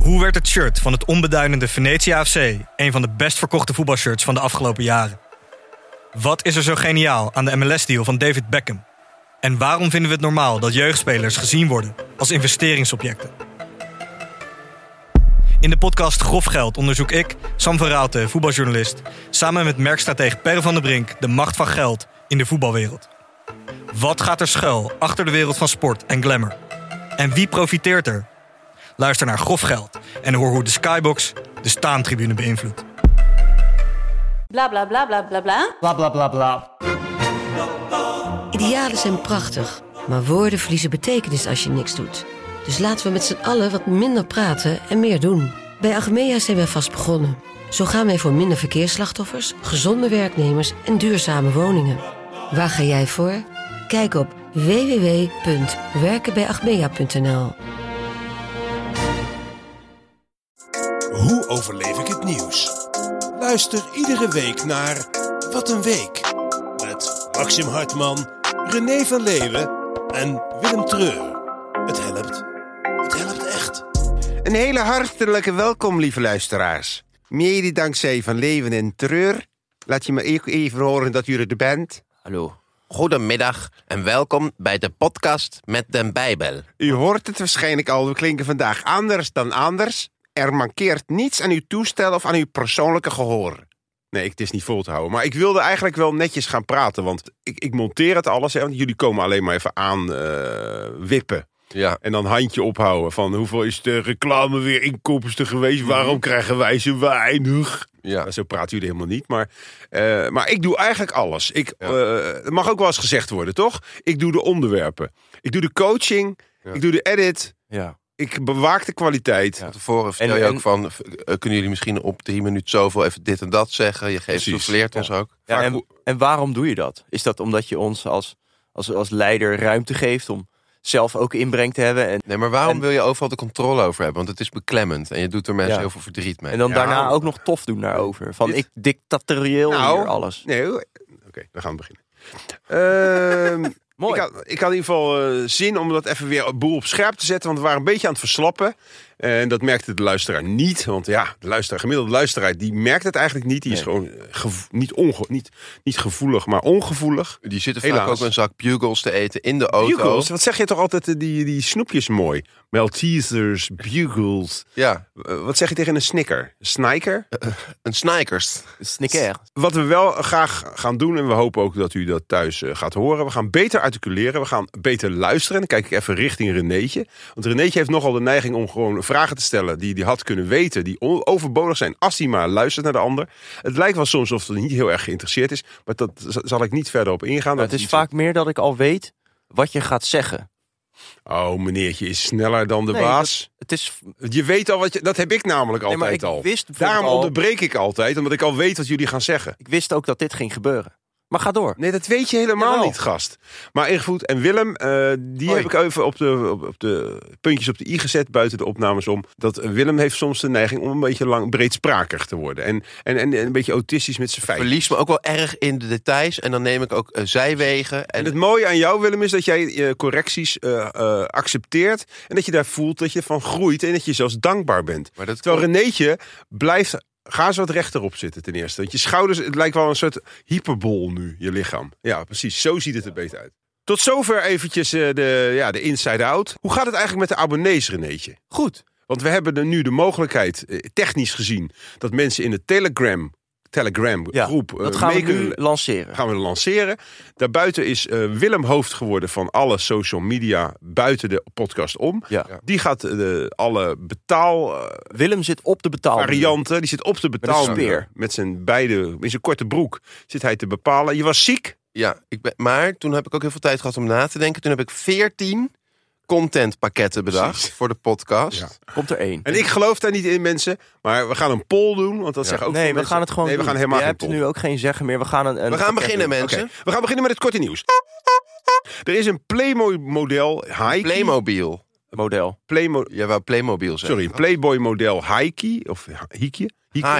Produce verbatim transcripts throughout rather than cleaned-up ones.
Hoe werd het shirt van het onbeduidende Venetia F C een van de best verkochte voetbalshirts van de afgelopen jaren? Wat is er zo geniaal aan de M L S-deal van David Beckham? En waarom vinden we het normaal dat jeugdspelers gezien worden als investeringsobjecten? In de podcast Grof Geld onderzoek ik, Sam van Raalte, voetbaljournalist, samen met merkstratege Per van der Brink de macht van geld in de voetbalwereld. Wat gaat er schuil achter de wereld van sport en glamour? En wie profiteert er? Luister naar Grof Geld en hoor hoe de Skybox de staantribune beïnvloedt. Bla bla bla bla bla bla. Bla bla bla bla. Idealen zijn prachtig, maar woorden verliezen betekenis als je niks doet. Dus laten we met z'n allen wat minder praten en meer doen. Bij Achmea zijn wij vast begonnen. Zo gaan wij voor minder verkeersslachtoffers, gezonde werknemers en duurzame woningen. Waar ga jij voor? Kijk op w w w punt werken bij achmea punt n l. Hoe overleef ik het nieuws? Luister iedere week naar Wat een Week. Met Maxim Hartman, René van Leeuwen en Willem Treur. Het helpt. Het helpt echt. Een hele hartelijke welkom, lieve luisteraars. Mede dankzij Van Leeuwen en Treur. Laat je me even horen dat u er bent. Hallo. Goedemiddag en welkom bij de podcast met de Bijbel. U hoort het waarschijnlijk al, we klinken vandaag anders dan anders. Er mankeert niets aan uw toestel of aan uw persoonlijke gehoor. Nee, het is niet vol te houden. Maar ik wilde eigenlijk wel netjes gaan praten, want ik, ik monteer het alles. Hè, want jullie komen alleen maar even aan uh, wippen. Ja. En dan handje ophouden van hoeveel is de reclame weer inkomsten geweest? Waarom krijgen wij zo weinig? Ja. Zo praten jullie helemaal niet. Maar, uh, maar ik doe eigenlijk alles. Ik, Ja. uh, het mag ook wel eens gezegd worden, toch? Ik doe de onderwerpen. Ik doe de coaching. Ja. Ik doe de edit. Ja. Ik bewaak de kwaliteit. Van tevoren vertel En- je en- ook van, uh, kunnen jullie misschien op drie minuten zoveel even dit en dat zeggen? Je geeft, Precies. souffleert ons ook. Ja, Vaak- en, en waarom doe je dat? Is dat omdat je ons als, als, als leider ruimte geeft om zelf ook inbreng te hebben? En, Nee, maar waarom En- wil je overal de controle over hebben? Want het is beklemmend en je doet er mensen Ja. heel veel verdriet mee. en dan Ja. daarna ook nog tof doen daarover. Van Dit- ik dictatorieel Nou, hier alles. Nee, oké, okay, dan gaan we beginnen. Ehm Mooi. Ik had, ik had in ieder geval uh, zin om dat even weer een boel op scherp te zetten. Want we waren een beetje aan het verslappen. En dat merkte de luisteraar niet. Want ja, de luisteraar, gemiddelde luisteraar, die merkt het eigenlijk niet. Die is Nee. gewoon gevo- niet, onge, niet, niet gevoelig, maar ongevoelig. Die zitten vaak Helaas. ook een zak bugles te eten in de auto. Bugles, wat zeg je toch altijd, uh, die, die snoepjes mooi. Maltesers, bugles. Ja, Uh, wat zeg je tegen een snicker? Sniker? een Snickers. Snicker. Wat we wel graag gaan doen, en we hopen ook dat u dat thuis uh, gaat horen. We gaan beter articuleren, we gaan beter luisteren. Dan kijk ik even richting Renéetje. Want Renéetje heeft nogal de neiging om gewoon vragen te stellen die hij had kunnen weten. Die on- overbodig zijn als hij maar luistert naar de ander. Het lijkt wel soms of hij niet heel erg geïnteresseerd is. Maar dat z- zal ik niet verder op ingaan. Maar Dat het is iets- vaak meer dat ik al weet wat je gaat zeggen. Oh, meneertje is sneller dan de Nee, baas. Het is, Je weet al wat je... Dat heb ik namelijk Nee, maar altijd ik al. wist bijvoorbeeld Daarom al- onderbreek ik altijd, omdat ik al weet wat jullie gaan zeggen. ik wist ook dat dit ging gebeuren. Maar ga door. Nee, dat weet je helemaal Jawel. niet, gast. Maar Ingevoed en Willem, uh, die Hoi. heb ik even op de, op, op de puntjes op de i gezet, buiten de opnames om. Dat uh, Willem heeft soms de neiging om een beetje lang breedsprakig te worden. En, en, en een beetje autistisch met zijn feiten. Verlies me ook wel erg in de details. En dan neem ik ook uh, zijwegen. En, En het mooie aan jou, Willem, is dat jij uh, correcties uh, uh, accepteert. En dat je daar voelt dat je van groeit en dat je zelfs dankbaar bent. maar dat Terwijl Renéetje blijft... Ga eens wat rechterop zitten ten eerste. Want je schouders, het lijkt wel een soort hyperbol nu, je lichaam. Ja, precies. Zo ziet het er beter uit. Tot zover eventjes uh, de, ja, de inside-out. Hoe gaat het eigenlijk met de abonnees, Renéetje? Goed. Want we hebben er nu de mogelijkheid, eh, technisch gezien, dat mensen in de Telegram, Telegram Ja, groep uh, dat gaan we mee nu kunnen- lanceren. gaan we lanceren. Daarbuiten is uh, Willem hoofd geworden van alle social media buiten de podcast om. Ja. Die gaat uh, alle betaal... Uh, Willem zit op de betaalmuur. varianten. Die zit op de een betaalmuur. speer. Met zijn beide, in zijn korte broek zit hij te bepalen. Je was ziek. Ja, ik ben, maar toen heb ik ook heel veel tijd gehad om na te denken. Toen heb ik veertien contentpakketten bedacht Precies. voor de podcast. Ja. Komt er één. En ik geloof daar niet in, mensen. Maar we gaan een poll doen. Want dat Ja. zeggen ook Nee, veel we mensen. gaan het gewoon Nee, we doen. gaan helemaal Je geen hebt poll. nu ook geen zeggen meer. We gaan een, een We gaan pakket beginnen, doen. mensen. Oké, we gaan beginnen met het korte nieuws. Er is een Playboy-model Heike. Playmobil. Model. Playmo Jij wou Playmobil zeggen. Sorry, een Playboy-model Heike. Of Hiekje. Hiekje. Hike.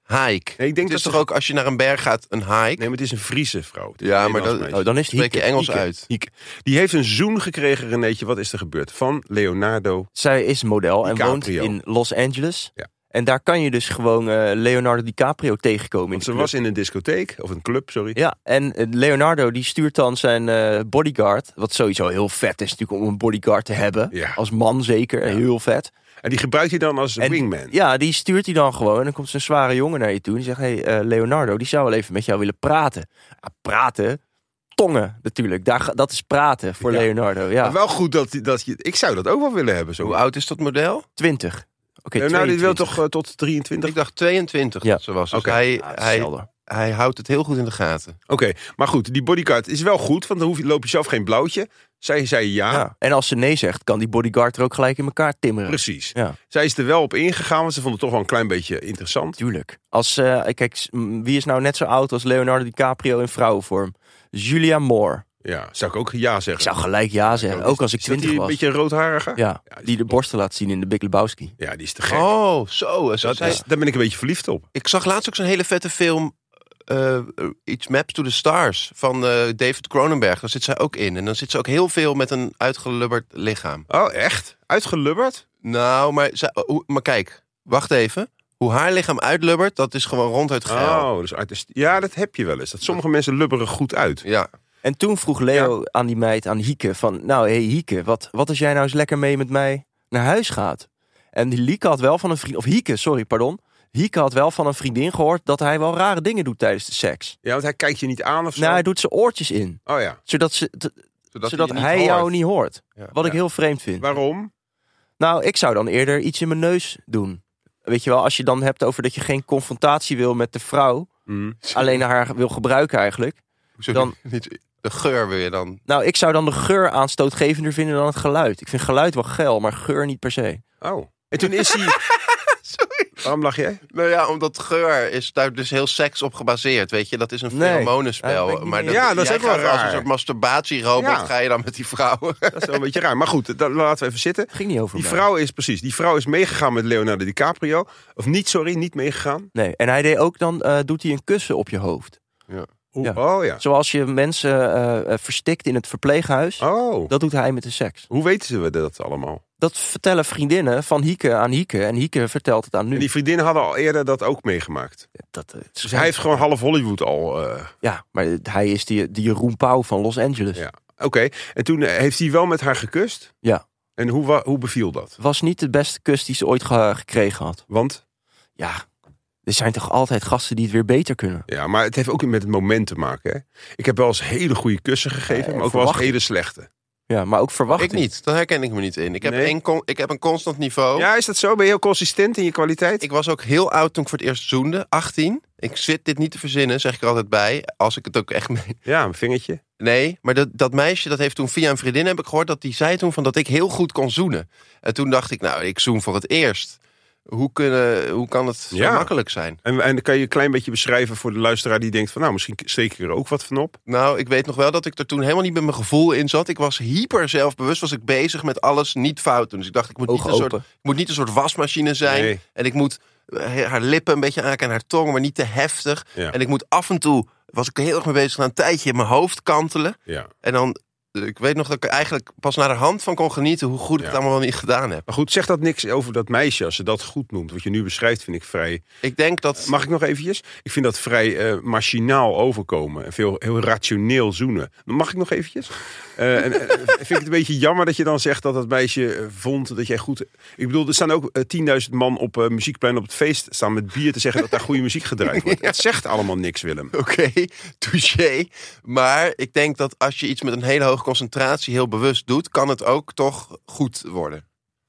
hike. Nee, ik denk het is dat toch ze- ook als je naar een berg gaat een hike? Nee, maar het is een Friese vrouw. Het is Ja, een maar Nederlands dat- meisje. Oh, dan is het Spreek je Hieke. Engels Hieke. uit. Hieke. Die heeft een zoen gekregen, Renéetje. Wat is er gebeurd? Van Leonardo. Zij is model en DiCaprio. woont in Los Angeles. Ja. En daar kan je dus gewoon eh, Leonardo DiCaprio tegenkomen. Want in ze de was club. in een discotheek, of een club, sorry. Ja, en eh, Leonardo die stuurt dan zijn eh, bodyguard. Wat sowieso heel vet is natuurlijk om een bodyguard te hebben. Ja. Als man zeker, heel vet. En die gebruikt hij dan als En wingman. Ja, die stuurt hij dan gewoon. En dan komt zo'n zware jongen naar je toe. En die zegt, hey, eh, Leonardo, die zou wel even met jou willen praten. Ja, praten? Tongen natuurlijk. Daar, ga- dat is praten voor Ja. Leonardo. Ja, Maar wel goed dat, dat je... Ik zou dat ook wel willen hebben. Zo. Hoe oud is dat model? twintig. Oké, Leonardo die wil tweeëntwintig. toch eh, tot drieëntwintig? Ik dacht tweeëntwintig Ja. dat ze was. Dus Oké. hij, Ja, hij, hetzelfde. hij houdt het heel goed in de gaten. Oké, maar goed, die bodyguard is wel goed, want dan hoef je, loop je zelf geen blauwtje. Zij zei ja, Ja. En als ze nee zegt, kan die bodyguard er ook gelijk in elkaar timmeren. precies. Ja, Zij is er wel op ingegaan, want ze vond het toch wel een klein beetje interessant. tuurlijk. Als, eh, kijk, s- m, wie is nou net zo oud als Leonardo DiCaprio in vrouwenvorm? Julia Moore. Ja, zou ik ook ja zeggen. Ik zou gelijk ja zeggen, ook als ik Is dat twintig die was. een beetje roodharige? Ja, Ja, die die de borsten laat zien in de Big Lebowski. Ja, die is te gek. Oh, zo. zo dat zij- is, daar ben ik een beetje verliefd op. Ik zag laatst ook zo'n hele vette film. eh iets Maps to the Stars van eh, David Cronenberg. Daar zit zij ook in. En dan zit ze ook heel veel met een uitgelubberd lichaam. Oh, echt? Uitgelubberd? Nou, maar, zij- hoe- maar kijk, wacht even. Hoe haar lichaam uitlubbert, dat is gewoon ronduit geil. Oh, dus uit de st- ja, dat heb je wel eens. Dat sommige mensen lubberen goed uit. Ja. En toen vroeg Leo aan die meid, aan Hieke, van... Nou, hey Hieke, wat, wat als jij nou eens lekker mee met mij naar huis gaat? En die Lieke had wel van een vriend... Of Hieke, sorry, pardon. Hieke had wel van een vriendin gehoord dat hij wel rare dingen doet tijdens de seks. Ja, want hij kijkt je niet aan of zo. Nou, hij doet zijn oortjes in. Oh ja. Zodat, ze, t- Zodat, zodat je niet hij hoort. jou niet hoort. Ja. Wat ik Ja. heel vreemd vind. Waarom? Nou, ik zou dan eerder iets in mijn neus doen. Weet je wel, als je dan hebt over dat je geen confrontatie wil met de vrouw. Hm. Alleen haar wil gebruiken eigenlijk. Hoezo dan- niet, de geur wil je dan... Nou, ik zou dan de geur aanstootgevender vinden dan het geluid. Ik vind geluid wel geil, maar geur niet per se. Oh. En toen is hij... Sorry. Waarom lach jij? Nou ja, omdat geur is daar dus heel seks op gebaseerd, weet je. Dat is een Nee, feromonenspel. daar ben ik niet maar mee eens. Ja, dat is jij ook wel gaat Als raar. een soort masturbatierobot Ja. ga je dan met die vrouwen. Dat is wel een beetje raar. Maar goed, dat laten we even zitten. Het ging niet over Die mij. vrouw is precies. Die vrouw is meegegaan met Leonardo DiCaprio. Of niet, sorry, niet meegegaan. Nee, en hij deed ook dan, eh, doet hij een kussen op je hoofd. Hoe- Ja. Oh ja. Zoals je mensen eh, eh, verstikt in het verpleeghuis. Oh. Dat doet hij met de seks. Hoe weten ze dat allemaal? Dat vertellen vriendinnen van Hieke aan Hieke. En Hieke vertelt het aan nu. En die vriendinnen hadden al eerder dat ook meegemaakt. Dat, eh, het is Dus hij heeft gewoon half Hollywood al... eh, Ja, maar hij is die, die Jeroen Pauw van Los Angeles. Ja. Oké. En toen eh, heeft hij wel met haar gekust. Ja. En hoe, wa- hoe beviel dat? Was niet de beste kus die ze ooit ge- gekregen had. Want... Ja, er zijn toch altijd gasten die het weer beter kunnen. Ja, maar het heeft ook met het moment te maken. Hè? Ik heb wel eens hele goede kussen gegeven, Ja, maar ook wel eens verwacht- hele slechte. Ja, maar ook verwachting. Ik niet, daar herken ik me niet in. Ik heb, Nee. één con- ik heb een constant niveau. Ja, is dat zo? Ben je heel consistent in je kwaliteit? Ik was ook heel oud toen ik voor het eerst zoende, achttien. Ik zit dit niet te verzinnen, zeg ik er altijd bij. Als ik het ook echt meen. Ja, een vingertje. Nee, maar dat, dat meisje, dat heeft toen via een vriendin heb ik gehoord... dat die zei toen van dat ik heel goed kon zoenen. En toen dacht ik, nou, ik zoen voor het eerst. Hoe, kunnen, hoe kan het zo Ja. makkelijk zijn? En, en dan kan je een klein beetje beschrijven voor de luisteraar die denkt van... nou, misschien steek ik er ook wat van op. Nou, ik weet nog wel dat ik er toen helemaal niet met mijn gevoel in zat. Ik was hyper zelfbewust, was ik bezig met alles niet fout doen. Dus ik dacht, ik moet, niet Ogen een, soort, open. ik moet niet een soort wasmachine zijn. Nee. En ik moet eh, haar lippen een beetje aanraken en haar tong, maar niet te heftig. Ja. En ik moet af en toe, was ik er heel erg mee bezig, na een tijdje in mijn hoofd kantelen. Ja. En dan, ik weet nog dat ik er eigenlijk pas naar de hand van kon genieten hoe goed ik Ja. het allemaal wel niet gedaan heb. Maar goed, zeg dat niks over dat meisje als ze dat goed noemt. Wat je nu beschrijft vind ik vrij... Ik denk dat... Mag ik nog eventjes? Ik vind dat vrij eh, machinaal overkomen. En veel, heel rationeel zoenen. Mag ik nog eventjes? Eh, en, eh, vind ik het een beetje jammer dat je dan zegt dat dat meisje eh, vond dat jij goed... Ik bedoel, er staan ook eh, tienduizend man op uh, muziekplein op het feest staan met bier te zeggen dat daar goede muziek gedraaid wordt. Het zegt allemaal niks, Willem. Oké, touché. Maar ik denk dat als je iets met een hele hoge concentratie heel bewust doet, kan het ook toch goed worden.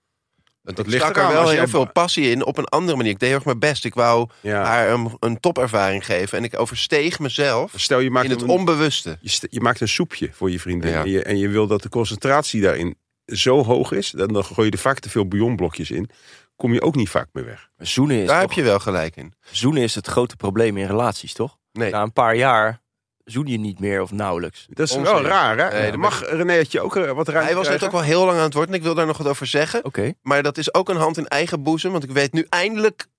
Dat Dat ligt stak er eraan, wel als heel jij- veel passie in op een andere manier. Ik deed heel erg mijn best. Ik wou Ja. haar een, een topervaring geven. En ik oversteeg mezelf Stel, je maakt, in het een, onbewuste. je, st- je maakt een soepje voor je vriendin. Ja. En, je, en je wil dat de concentratie daarin zo hoog is. Dan, dan gooi je er vaak te veel bouillonblokjes in. Kom je ook niet vaak meer weg. Zoenen is, Daar toch- heb je wel gelijk in. zoenen is het grote probleem in relaties, toch? Nee. Na een paar jaar zoen je niet meer of nauwelijks. Dat is Onzin. wel raar, hè? Nee, dat Mag Renéetje ook eh, wat ruimte Hij was net krijgen? ook wel heel lang aan het woord en ik wil daar nog wat over zeggen. Oké. Maar dat is ook een hand in eigen boezem. Want ik weet nu eindelijk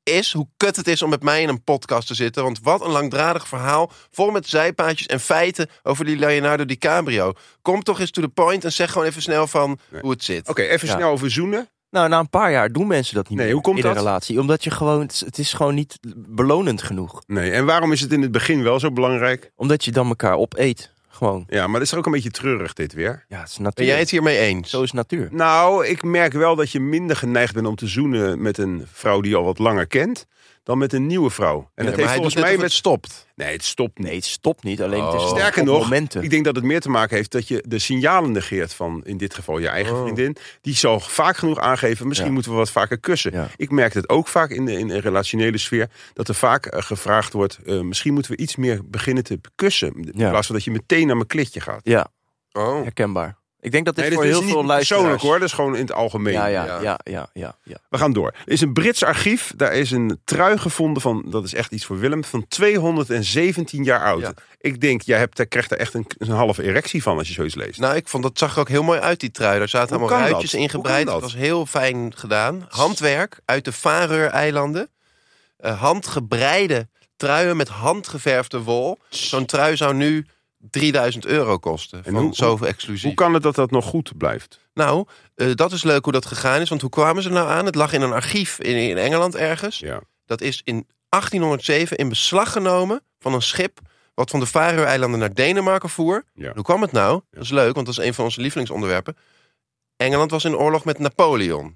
is hoe kut het is om met mij in een podcast te zitten. Want wat een langdradig verhaal, vol met zijpaadjes en feiten over die Leonardo DiCaprio. Kom toch eens to the point en zeg gewoon even snel van Nee. hoe het zit. Oké, even Ja. snel over zoenen. Nou, na een paar jaar doen mensen dat niet Nee, meer hoe komt in dat? een relatie. Omdat je gewoon, het is, het is gewoon niet belonend genoeg. Nee, en waarom is het in het begin wel zo belangrijk? Omdat je dan elkaar opeet. Gewoon. Ja, maar dat is er ook een beetje treurig dit weer. Ja, het is Ben natuur. jij het hiermee eens? Zo is natuur. Nou, ik merk wel dat je minder geneigd bent om te zoenen met een vrouw die je al wat langer kent, dan met een nieuwe vrouw. En Nee, dat maar heeft hij volgens doet net mij of het met... stopt. Nee, het stopt niet. Nee, het stopt niet. Alleen het is Oh. Sterker op nog, momenten. ik denk dat het meer te maken heeft dat je de signalen negeert van, in dit geval je eigen Oh. vriendin. Die zal vaak genoeg aangeven, misschien Ja. moeten we wat vaker kussen. Ja. Ik merk het ook vaak in de, in de relationele sfeer, dat er vaak eh, gevraagd wordt, eh, misschien moeten we iets meer beginnen te kussen. In Ja. plaats van dat je meteen naar mijn klitje gaat. Ja, Oh. herkenbaar. Ik denk dat dit Nee, voor dit heel is veel niet persoonlijk luisteraars... hoor, dat is gewoon in het algemeen. Ja, ja, Ja. ja, ja, ja, ja. We gaan door. Er is een Brits archief. Daar is een trui gevonden van, dat is echt iets voor Willem, van tweehonderdzeventien jaar oud. Ja. Ik denk, jij hebt, daar krijgt er echt een, een halve erectie van als je zoiets leest. Nou, ik vond dat zag er ook heel mooi uit, die trui. Daar zaten Hoe allemaal kan ruitjes dat? ingebreid. Hoe kan Het dat? was heel fijn gedaan. Handwerk uit de Faroe-eilanden. Uh, handgebreide truien met handgeverfde wol. Zo'n trui zou nu drieduizend euro kosten. En Van hoe- zoveel exclusief. Hoe kan het dat dat nog goed blijft? Nou, uh, dat is leuk hoe dat gegaan is. Want hoe kwamen ze er nou aan? Het lag in een archief in, in Engeland ergens. Ja. Dat is in achttienhonderdzeven in beslag genomen van een schip wat van de Faroe-eilanden naar Denemarken voer. Ja. Hoe kwam het nou? Dat is leuk, want dat is een van onze lievelingsonderwerpen. Engeland was in oorlog met Napoleon.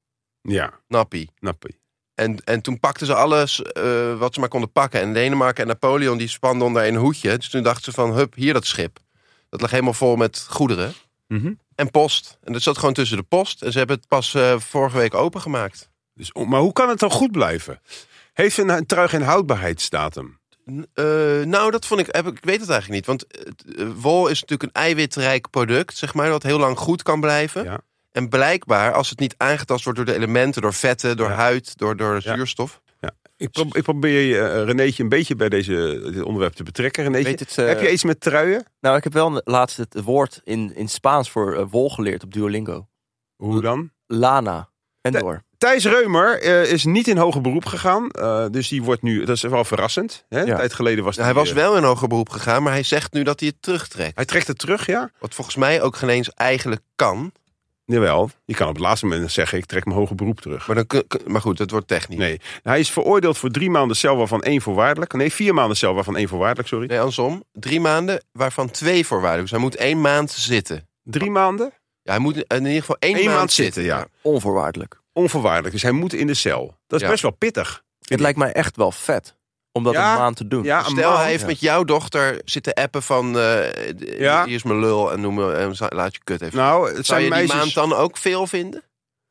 Ja, Nappie. nappie. En, en toen pakten ze alles uh, wat ze maar konden pakken. En Denemarken en Napoleon die spanden onder een hoedje. Dus toen dachten ze van, hup, hier dat schip. Dat lag helemaal vol met goederen. Mhm. En post. En dat zat gewoon tussen de post. En ze hebben het pas uh, vorige week opengemaakt. Dus, maar hoe kan het dan goed blijven? Heeft een, een trui geen houdbaarheidsdatum? Uh, nou, dat vond ik, heb, ik weet het eigenlijk niet. Want uh, wol is natuurlijk een eiwitrijk product, zeg maar, dat heel lang goed kan blijven. Ja. En blijkbaar, als het niet aangetast wordt door de elementen, door vetten, door Ja. huid, door, door Ja. zuurstof. Ja. Ik, pro ik probeer uh, Renéetje een beetje bij deze, dit onderwerp te betrekken. Renéetje, Weet het, uh, heb je iets met truien? Nou, ik heb wel laatst het woord in, in Spaans voor uh, wol geleerd op Duolingo. Hoe dan? Lana. En De- door. Thijs Reumer uh, is niet in hoger beroep gegaan. Uh, dus die wordt nu, dat is wel verrassend. Hè? Ja. Een tijd geleden was Nou, hij die, was uh, wel in hoger beroep gegaan, maar hij zegt nu dat hij het terugtrekt. Hij trekt het terug, ja? Wat volgens mij ook geen eens eigenlijk kan. Jawel. Je kan op het laatste moment zeggen, ik trek mijn hoger beroep terug. Maar, dan, kun- kun- maar goed, het wordt technisch. Nee, hij is veroordeeld voor drie maanden cel waarvan één voorwaardelijk. Nee, vier maanden cel waarvan één voorwaardelijk, sorry. Nee, andersom. Drie maanden, waarvan twee voorwaardelijk. Dus hij moet één maand zitten. Drie maanden? Ja, hij moet in ieder geval één, Eén maand, maand zitten, ja. Onvoorwaardelijk. Onvoorwaardelijk. Dus hij moet in de cel. Dat is Ja. best wel pittig. Het lijkt mij echt wel vet. Om dat Ja, een maand te doen. Ja, een Stel, maand. hij heeft ja. met jouw dochter zitten appen van... eh Ja. hier is mijn lul en noem me, en laat je kut even. Nou, het Zou zijn je die meisjes... maand dan ook veel vinden?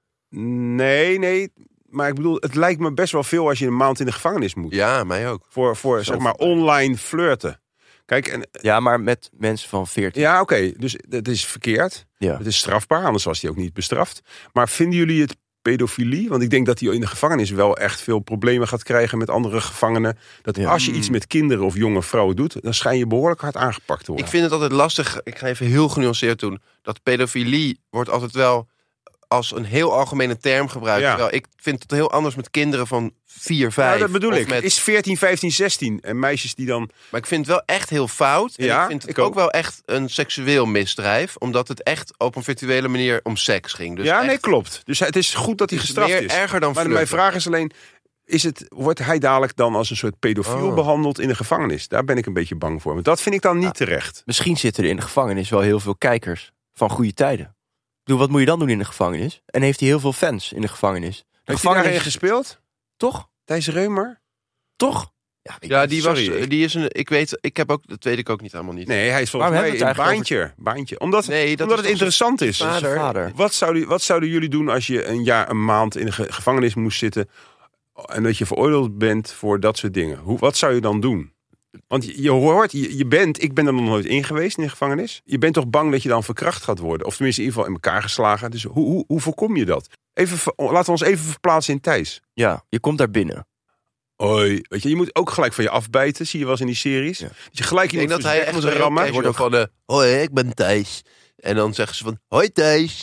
Nee, nee. Maar ik bedoel, het lijkt me best wel veel als je een maand in de gevangenis moet. Ja, mij ook. Voor, voor zeg maar, online flirten. Kijk, en, Ja, maar met mensen van veertien. ja, oké. Dus het is verkeerd. Ja. Het is strafbaar, anders was hij ook niet bestraft. Maar vinden jullie het pedofilie? Want ik denk dat hij in de gevangenis wel echt veel problemen gaat krijgen met andere gevangenen. Dat Ja. als je iets met kinderen of jonge vrouwen doet, dan schijn je behoorlijk hard aangepakt te worden. Ik vind het altijd lastig, ik ga even heel genuanceerd doen... dat pedofilie wordt altijd wel als een heel algemene term gebruikt. Ja. Terwijl ik vind het heel anders met kinderen van vier, vijf. Ja, dat bedoel of ik. Met, Is veertien, vijftien, zestien. En meisjes die dan... Maar ik vind het wel echt heel fout. En Ja, ik vind het ik ook. ook wel echt een seksueel misdrijf. Omdat het echt op een virtuele manier om seks ging. Dus ja, echt, nee, klopt. Dus het is goed dat hij dus gestraft meer is. erger dan Maar mijn flirten. vraag is alleen... Is het, wordt hij dadelijk dan als een soort pedofiel Oh. behandeld in de gevangenis? Daar ben ik een beetje bang voor. Want dat vind ik dan niet Ja. terecht. Misschien zitten er in de gevangenis wel heel veel kijkers van goede tijden. Ik bedoel, wat moet je dan doen in de gevangenis? En heeft hij heel veel fans in de gevangenis? De Heeft hij gevangenis daarin gespeeld? Toch? Thijs Reumer? Toch? Ja, weet Ja, je, die Sorry, was, ik- die is een, ik weet, ik heb ook, dat weet ik ook niet helemaal niet. Nee, hij is volgens Waarom mij hebben een we het eigenlijk baantje. baantje. Omdat, Nee, dat omdat is het toch interessant is. zijn zijn vader. Wat zouden, wat zouden jullie doen als je een jaar, een maand in de ge- gevangenis moest zitten en dat je veroordeeld bent voor dat soort dingen? Hoe, wat zou je dan doen? Want je, je hoort, je, je bent, ik ben er nog nooit in geweest in de gevangenis. Je bent toch bang dat je dan verkracht gaat worden? Of tenminste in ieder geval in elkaar geslagen. Dus hoe, hoe, hoe voorkom je dat? Even, ver- laten we ons even verplaatsen in Thijs. Ja, je komt daar binnen. Hoi, weet je, je moet ook gelijk van je afbijten, zie je wel eens in die series. Ja. Dat je gelijk Ik denk iemand dat hij voor echt zijn zo rammen. casual van de, hoi, ik ben Thijs. En dan zeggen ze van, hoi Thijs.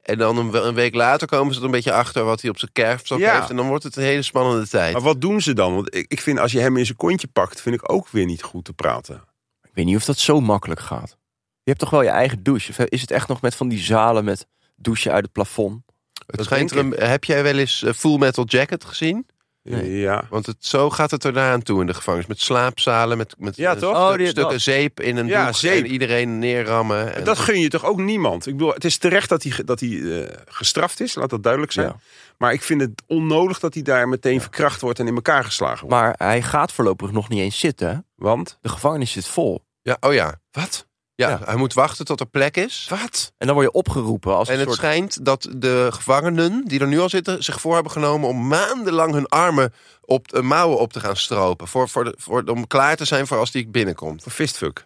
En dan een, een week later komen ze er een beetje achter wat hij op zijn kerfstok Ja. heeft. En dan wordt het een hele spannende tijd. Maar wat doen ze dan? Want ik, ik vind als je hem in zijn kontje pakt, vind ik ook weer niet goed te praten. Ik weet niet of dat zo makkelijk gaat. Je hebt toch wel je eigen douche? Of is het echt nog met van die zalen met douchen uit het plafond? Het dat schijnt er denk een, heb jij wel eens uh, Full Metal Jacket gezien? Nee. Ja. Want het, zo gaat het eraan toe in de gevangenis. Met slaapzalen, met, met Ja, uh, toch? stuk- Oh, die- stukken dat. zeep in een Ja, doek zeep. en iedereen neerrammen. En Dat gun je toch ook niemand? Ik bedoel, het is terecht dat hij, dat hij uh, gestraft is, laat dat duidelijk zijn. Ja. Maar ik vind het onnodig dat hij daar meteen verkracht wordt en in elkaar geslagen wordt. Maar hij gaat voorlopig nog niet eens zitten. Hè? Want? De gevangenis zit vol. Ja, oh ja. Wat? Ja, Ja. hij moet wachten tot er plek is. Wat? En dan word je opgeroepen als En een het soort... schijnt dat de gevangenen die er nu al zitten zich voor hebben genomen om maandenlang hun armen op de mouwen op te gaan stropen. Voor, voor de, voor, om klaar te zijn voor als die binnenkomt. Voor fistfuck.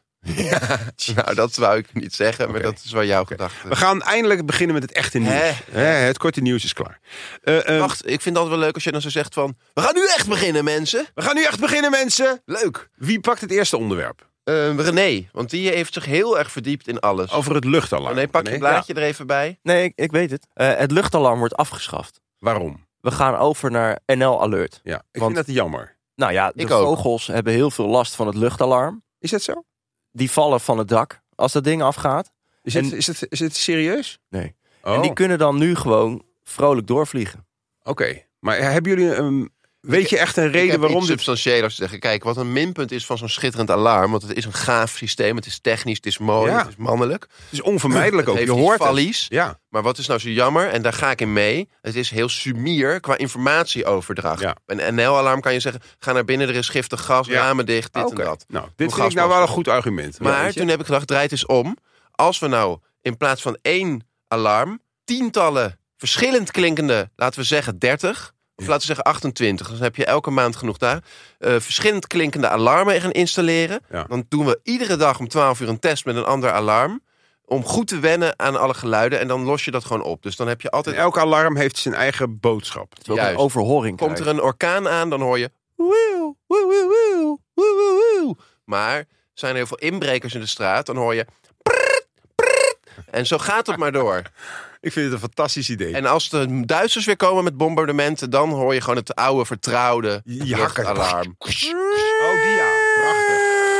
Nou, dat wou ik niet zeggen, maar Oké. dat is wel jouw gedachte. We gaan eindelijk beginnen met het echte nieuws. Hè? Hè, het korte nieuws is klaar. Uh, uh, Wacht, ik vind het altijd wel leuk als je dan zo zegt van... We gaan nu echt beginnen, mensen. We gaan nu echt beginnen, mensen. Leuk. Wie pakt het eerste onderwerp? Uh, René, want die heeft zich heel erg verdiept in alles. Over het luchtalarm. René, pak je René? blaadje er even bij. Nee, ik, ik weet het. Uh, het luchtalarm wordt afgeschaft. Waarom? We gaan over naar N L Alert. Ja, ik Want- vind dat jammer. Nou ja, de Ik ook. vogels hebben heel veel last van het luchtalarm. Is dat zo? Die vallen van het dak als dat ding afgaat. Is, En- het, is, het, is het serieus? Nee. Oh, En die kunnen dan nu gewoon vrolijk doorvliegen. oké. Maar hebben jullie een... Weet je echt een Ik reden heb waarom iets dit... substantieelers te zeggen. Kijk, wat een minpunt is van zo'n schitterend alarm. Want het is een gaaf systeem. Het is technisch, het is mooi, Ja. het is mannelijk. Het is onvermijdelijk Het ook. heeft Je iets hoort het. vallies. Ja. Maar wat is nou zo jammer? En daar ga ik in mee. Het is heel sumier qua informatieoverdracht. Ja. Een N L-alarm kan je zeggen... Ga naar binnen, er is giftig gas, Ja. ramen dicht, dit Oké. en dat. Nou, dit Hoe vind ik nou wel een goed argument. Maar Weet je? toen heb ik gedacht, draai het eens om. Als we nou in plaats van één alarm... tientallen verschillend klinkende, laten we zeggen dertig... of laten we zeggen achtentwintig, dan heb je elke maand genoeg daar... Uh, verschillend klinkende alarmen gaan installeren. Ja. Dan doen we iedere dag om twaalf uur een test met een ander alarm... om goed te wennen aan alle geluiden en dan los je dat gewoon op. Dus dan heb je En altijd... elk alarm heeft zijn eigen boodschap. Dat we ook een Juist. overhoring Komt er krijgen. een orkaan aan, dan hoor je... woe, woe, woe, woe, woe, woe, woe. Maar zijn er heel veel inbrekers in de straat, dan hoor je... prrrt, prrrt. En zo gaat het maar door. Ik vind het een fantastisch idee. En als de Duitsers weer komen met bombardementen... dan hoor je gewoon het oude, vertrouwde Je hakken. alarm. Oh, die ja. Prachtig.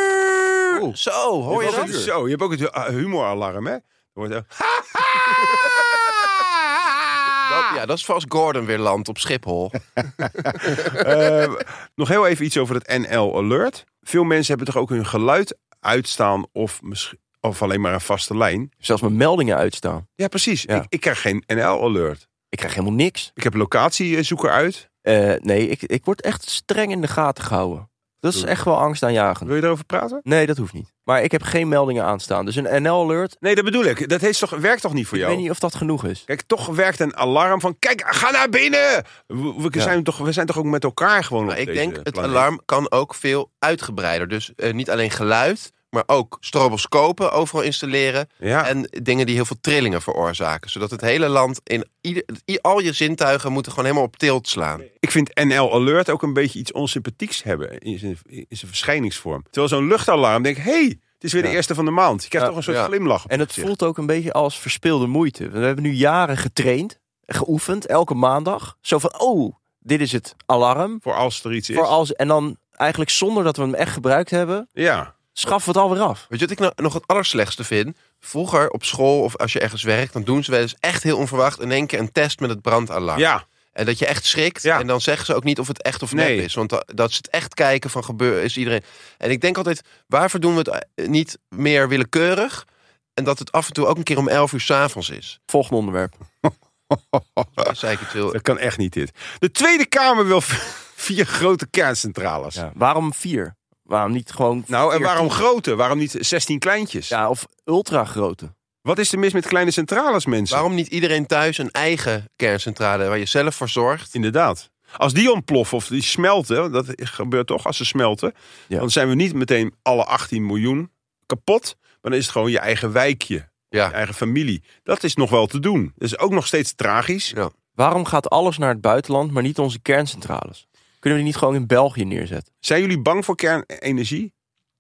Oeh. Zo, hoor je hebt ook dat? het- Zo, je hebt ook het uh, humoralarm, hè? Dan wordt het- dat? Ja, dat is voor als Gordon weer landt op Schiphol. Uh, nog heel even iets over het N L Alert. Veel mensen hebben toch ook hun geluid uitstaan of, misschien, of alleen maar een vaste lijn. Zelfs mijn meldingen uitstaan. Ja, precies. Ja. Ik, ik krijg geen N L Alert. Ik krijg helemaal niks. Ik heb locatiezoeker uit. Uh, nee, ik, ik word echt streng in de gaten gehouden. Dat is echt wel angstaanjagend. Wil je erover praten? Nee, dat hoeft niet. Maar ik heb geen meldingen aanstaan. Dus een N L-alert, Nee, dat bedoel ik. Dat heeft toch, werkt toch niet voor ik jou? weet niet of dat genoeg is. Kijk, toch werkt een alarm van... Kijk, ga naar binnen! We, we Ja. zijn, toch, we zijn toch ook met elkaar gewoon Maar op ik deze denk, het planeet? alarm kan ook veel uitgebreider. Dus uh, niet alleen geluid, maar ook stroboscopen overal installeren. Ja. En dingen die heel veel trillingen veroorzaken. Zodat het hele land, in ieder, i- al je zintuigen moeten gewoon helemaal op tilt slaan. Ik vind N L Alert ook een beetje iets onsympathieks hebben in zijn, in zijn verschijningsvorm. Terwijl zo'n luchtalarm denk ik, hé, hey, het is weer de Ja. eerste van de maand. Je krijgt Ja. toch een soort Ja. glimlach. op En het gezicht. voelt ook een beetje als verspilde moeite. We hebben nu jaren getraind, geoefend, elke maandag. Zo van, oh, dit is het alarm. Voor als er iets is. Voor als, en dan eigenlijk zonder dat we hem echt gebruikt hebben, Ja. schaffen we het alweer af. Weet je wat ik nou nog het allerslechtste vind? Vroeger op school of als je ergens werkt, dan doen ze wel eens echt heel onverwacht in één keer een test met het brandalarm. Ja. En dat je echt schrikt. Ja. En dan zeggen ze ook niet of het echt of Nee. nep is. Want da- dat is het echt kijken van gebeur is iedereen. En ik denk altijd, waarvoor doen we het eh, niet meer willekeurig? En dat het af en toe ook een keer om elf uur 's avonds is. Volgende onderwerp. Dat zei ik het heel... Dat kan echt niet dit. De Tweede Kamer wil vier grote kerncentrales. Ja. Waarom vier? Waarom niet gewoon Nou, en veertien? waarom grote? Waarom niet zestien kleintjes? Ja, of ultra grote. Wat is er mis met kleine centrales, mensen? Waarom niet iedereen thuis een eigen kerncentrale waar je zelf voor zorgt? Inderdaad. Als die ontploffen of die smelten, dat gebeurt toch als ze smelten, Ja. dan zijn we niet meteen alle achttien miljoen kapot, maar dan is het gewoon je eigen wijkje, je Ja. eigen familie. Dat is nog wel te doen. Dat is ook nog steeds tragisch. Ja. Waarom gaat alles naar het buitenland, maar niet onze kerncentrales? Kunnen we die niet gewoon in België neerzetten? Zijn jullie bang voor kernenergie?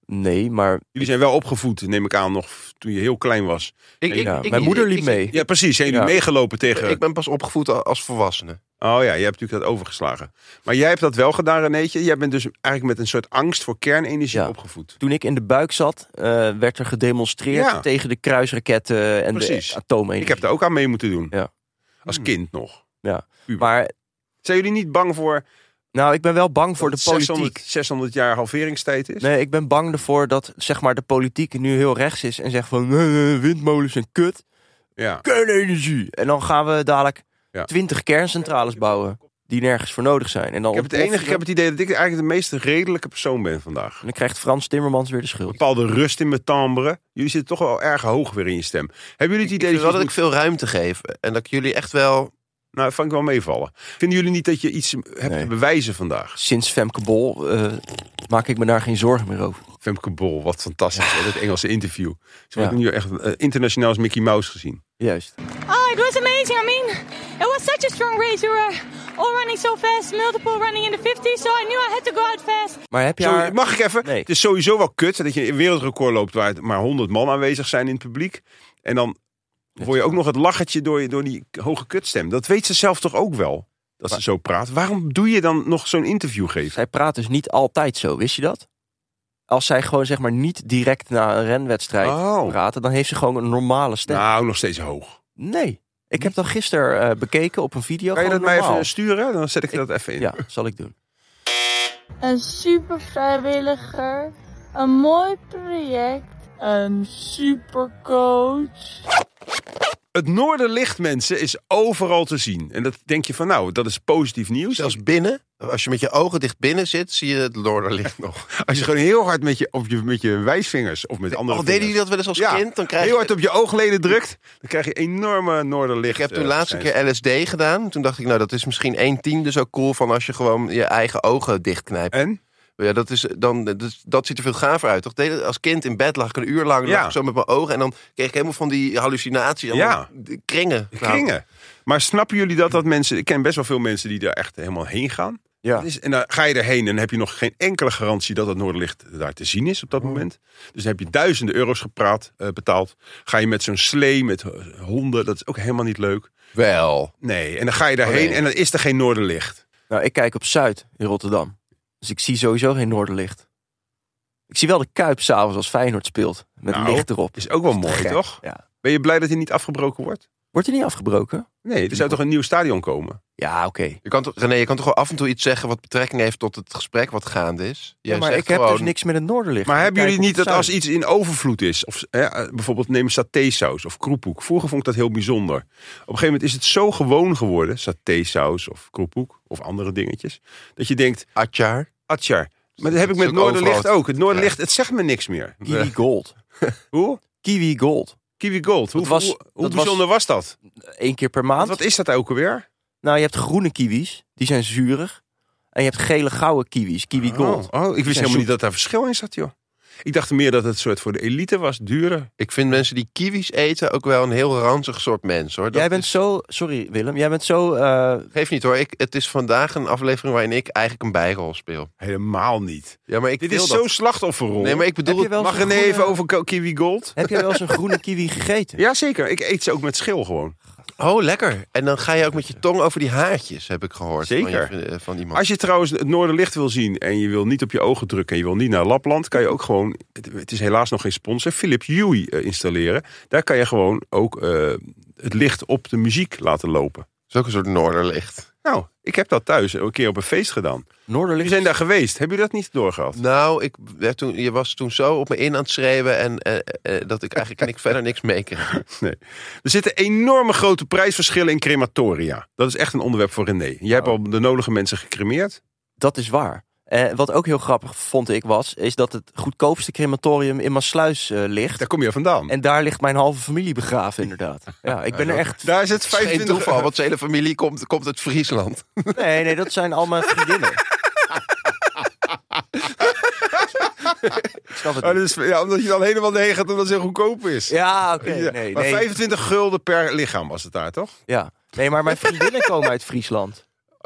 Nee, maar... Jullie zijn wel opgevoed, neem ik aan, nog toen je heel klein was. Ik, ik, ja, ik, mijn ik- moeder ik- liep ik- mee. Ja, precies. Zijn jullie Ja. meegelopen tegen... Ik ben pas opgevoed a- als volwassene. Oh ja, jij hebt natuurlijk dat overgeslagen. Maar jij hebt dat wel gedaan, Renéetje. Jij bent dus eigenlijk met een soort angst voor kernenergie Ja. opgevoed. Toen ik in de buik zat, uh, werd er gedemonstreerd Ja. tegen de kruisraketten en Precies. de atoomenergie. Ik heb daar ook aan mee moeten doen. Ja. Als Hmm. kind nog. Ja. Puber. Maar Zijn jullie niet bang voor nou, ik ben wel bang voor de dat het politiek. zeshonderd, zeshonderd jaar halveringstijd is? Nee, ik ben bang ervoor dat zeg maar, de politiek nu heel rechts is en zegt van "Nee, windmolens zijn kut, Ja. kernenergie. En dan gaan we dadelijk Ja. twintig kerncentrales bouwen die nergens voor nodig zijn. En dan, Ik heb, het enige, ik heb het idee dat ik eigenlijk de meest redelijke persoon ben vandaag. en dan krijgt Frans Timmermans weer de schuld. Bepaalde rust in mijn timbre. Jullie zitten toch wel erg hoog weer in je stem. Hebben jullie het Ik idee vind dat wel je dat ik veel ruimte geef. En dat ik jullie echt wel... Nou, dat vond ik wel meevallen. Vinden jullie niet dat je iets hebt Nee. te bewijzen vandaag? Sinds Femke Bol eh, maak ik me daar geen zorgen meer over. Femke Bol, wat fantastisch. hè, Dat Engelse interview. Ze Ja. wordt nu echt uh, internationaal als Mickey Mouse gezien. Juist. Oh, it was amazing. I mean, it was such a strong race. We were all running so fast, multiple running in the fifties, so I knew I had to go out fast. Maar heb je Zo, haar... mag ik even? Nee. Het is sowieso wel kut dat je een wereldrecord loopt waar maar honderd man aanwezig zijn in het publiek. En dan word je ook nog het lachertje door, je, door die hoge kutstem. Dat weet ze zelf toch ook wel, dat ze zo praat. Waarom doe je dan nog zo'n interview geven? Zij praat dus niet altijd zo, wist je dat? Als zij gewoon zeg maar niet direct na een renwedstrijd Oh. praten, dan heeft ze gewoon een normale stem. Nou, nog steeds hoog. Nee. Ik heb dat gisteren eh, bekeken op een video. Kan je dat gewoon mij normaal. even sturen? Dan zet ik dat even in. Ja, zal ik doen. Een super vrijwilliger, een mooi project, een super coach. Het Noorderlicht, mensen, is overal te zien. En dat denk je van, nou, dat is positief nieuws. Zelfs binnen, als je met je ogen dicht binnen zit, zie je het Noorderlicht nog. Als je gewoon heel hard met je, op je, met je wijsvingers of met andere Oh, deden jullie vingers dat wel eens als Ja, kind? Dan krijg heel je... hard op je oogleden drukt, dan krijg je enorme Noorderlicht. Ik heb toen eh, laatst een verschijnselen. keer L S D gedaan. Toen dacht ik, nou, dat is misschien een tiende zo cool van als je gewoon je eigen ogen dichtknijpt. En? Ja, dat, is, dan, dat, dat ziet er veel gaver uit. Toch? Deed- Als kind in bed lag ik een uur lang Ja. lag ik zo met mijn ogen. En dan kreeg ik helemaal van die hallucinaties. Ja. allemaal d- Kringen. Kringen. Maar snappen jullie dat dat mensen... Ik ken best wel veel mensen die daar echt helemaal heen gaan. Ja. Dat is- en dan ga je erheen en dan heb je nog geen enkele garantie dat het Noorderlicht daar te zien is op dat moment. Dus dan heb je duizenden euro's gepraat, eh, betaald. Ga je met zo'n slee met eh, honden, dat is ook helemaal niet leuk. Wel. Nee, en dan ga je daarheen Oh, nee. en dan is er geen Noorderlicht. Nou, ik kijk op Zuid in Rotterdam. Dus ik zie sowieso geen Noorderlicht. Ik zie wel de Kuip s'avonds als Feyenoord speelt. Met Nou, licht erop. Is ook wel Dat is mooi, gek. toch? Ja. Ben je blij dat hij niet afgebroken wordt? Wordt hij niet afgebroken? Nee, er zou toch een nieuw stadion komen? Ja, oké. Je kan toch, René, je kan toch wel af en toe iets zeggen wat betrekking heeft tot het gesprek wat gaande is? Ja, Jij maar zegt ik heb gewoon, dus niks met het Noorderlicht. Maar Ik hebben kijk jullie op niet dat Zuid. als iets in overvloed is, of eh, bijvoorbeeld neem satésaus of kroephoek. Vroeger vond ik dat heel bijzonder. Op een gegeven moment is het zo gewoon geworden, satésaus of kroephoek of andere dingetjes, dat je denkt, Atjar. atjar. Maar dat heb ik Dat met is ook Noorderlicht overal. ook. Het Noorderlicht, het zegt me niks meer. Kiwi Gold. Hoe? Kiwi Gold. Kiwi Gold. Hoe, Dat was- hoe, hoe dat was- bijzonder was dat? Eén keer per maand. Wat is dat ook alweer? Nou, je hebt groene kiwis. Die zijn zuurig. En je hebt gele gouden kiwis. Kiwi Gold. Oh, oh, ik wist zijn helemaal zoet. niet dat daar verschil in zat, joh. Ik dacht meer dat het een soort voor de elite was, duren. Ik vind mensen die kiwis eten ook wel een heel ranzig soort mens, hoor. Dat Jij bent is- zo... Sorry Willem. Jij bent zo... eh, Geef niet hoor, ik, het is vandaag een aflevering waarin ik eigenlijk een bijrol speel. Helemaal niet. Ja, maar ik Dit wil is dat. zo'n slachtofferrol. Nee, maar ik bedoel... Heb je wel Mag zo'n René groene- even over Ko- Kiwi Gold? Heb jij wel eens een groene kiwi gegeten? Ja, zeker. Ik eet ze ook met schil gewoon. Oh, lekker. En dan ga je ook met je tong over die haartjes, heb ik gehoord. Zeker. Van, je, eh, van iemand. Als je trouwens het Noorderlicht wil zien en je wil niet op je ogen drukken en je wil niet naar Lapland, kan je ook gewoon, het, het is helaas nog geen sponsor, Philips Hue uh, installeren. Daar kan je gewoon ook uh, het licht op de muziek laten lopen. Dat is ook een soort Noorderlicht. Nou, ik heb dat thuis een keer op een feest gedaan. We Noorderlicht. zijn daar geweest. Heb je dat niet doorgehad? Nou, ik werd toen, je was toen zo op me in aan het schreeuwen en eh, eh, dat ik eigenlijk niks, verder niks meekreeg. Nee. Er zitten enorme grote prijsverschillen in crematoria. Dat is echt een onderwerp voor René. Jij hebt al de nodige mensen gecremeerd. Dat is waar. Eh, wat ook heel grappig vond ik was, is dat het goedkoopste crematorium in Maassluis eh, ligt. Daar kom je vandaan. En daar ligt mijn halve familie begraven, inderdaad. Ja, ik ben er echt... Daar is het Het is geen vijfentwintig toeval, want zijn hele familie komt, komt uit Friesland. Nee, nee, dat zijn al mijn vriendinnen. Ik snap het Oh, niet. dat is, ja, omdat je dan helemaal heen gaat omdat het zo goedkoop is. Ja, oké. Ja, nee, maar nee. vijfentwintig gulden per lichaam was het daar, toch? Ja. Nee, maar mijn vriendinnen komen uit Friesland.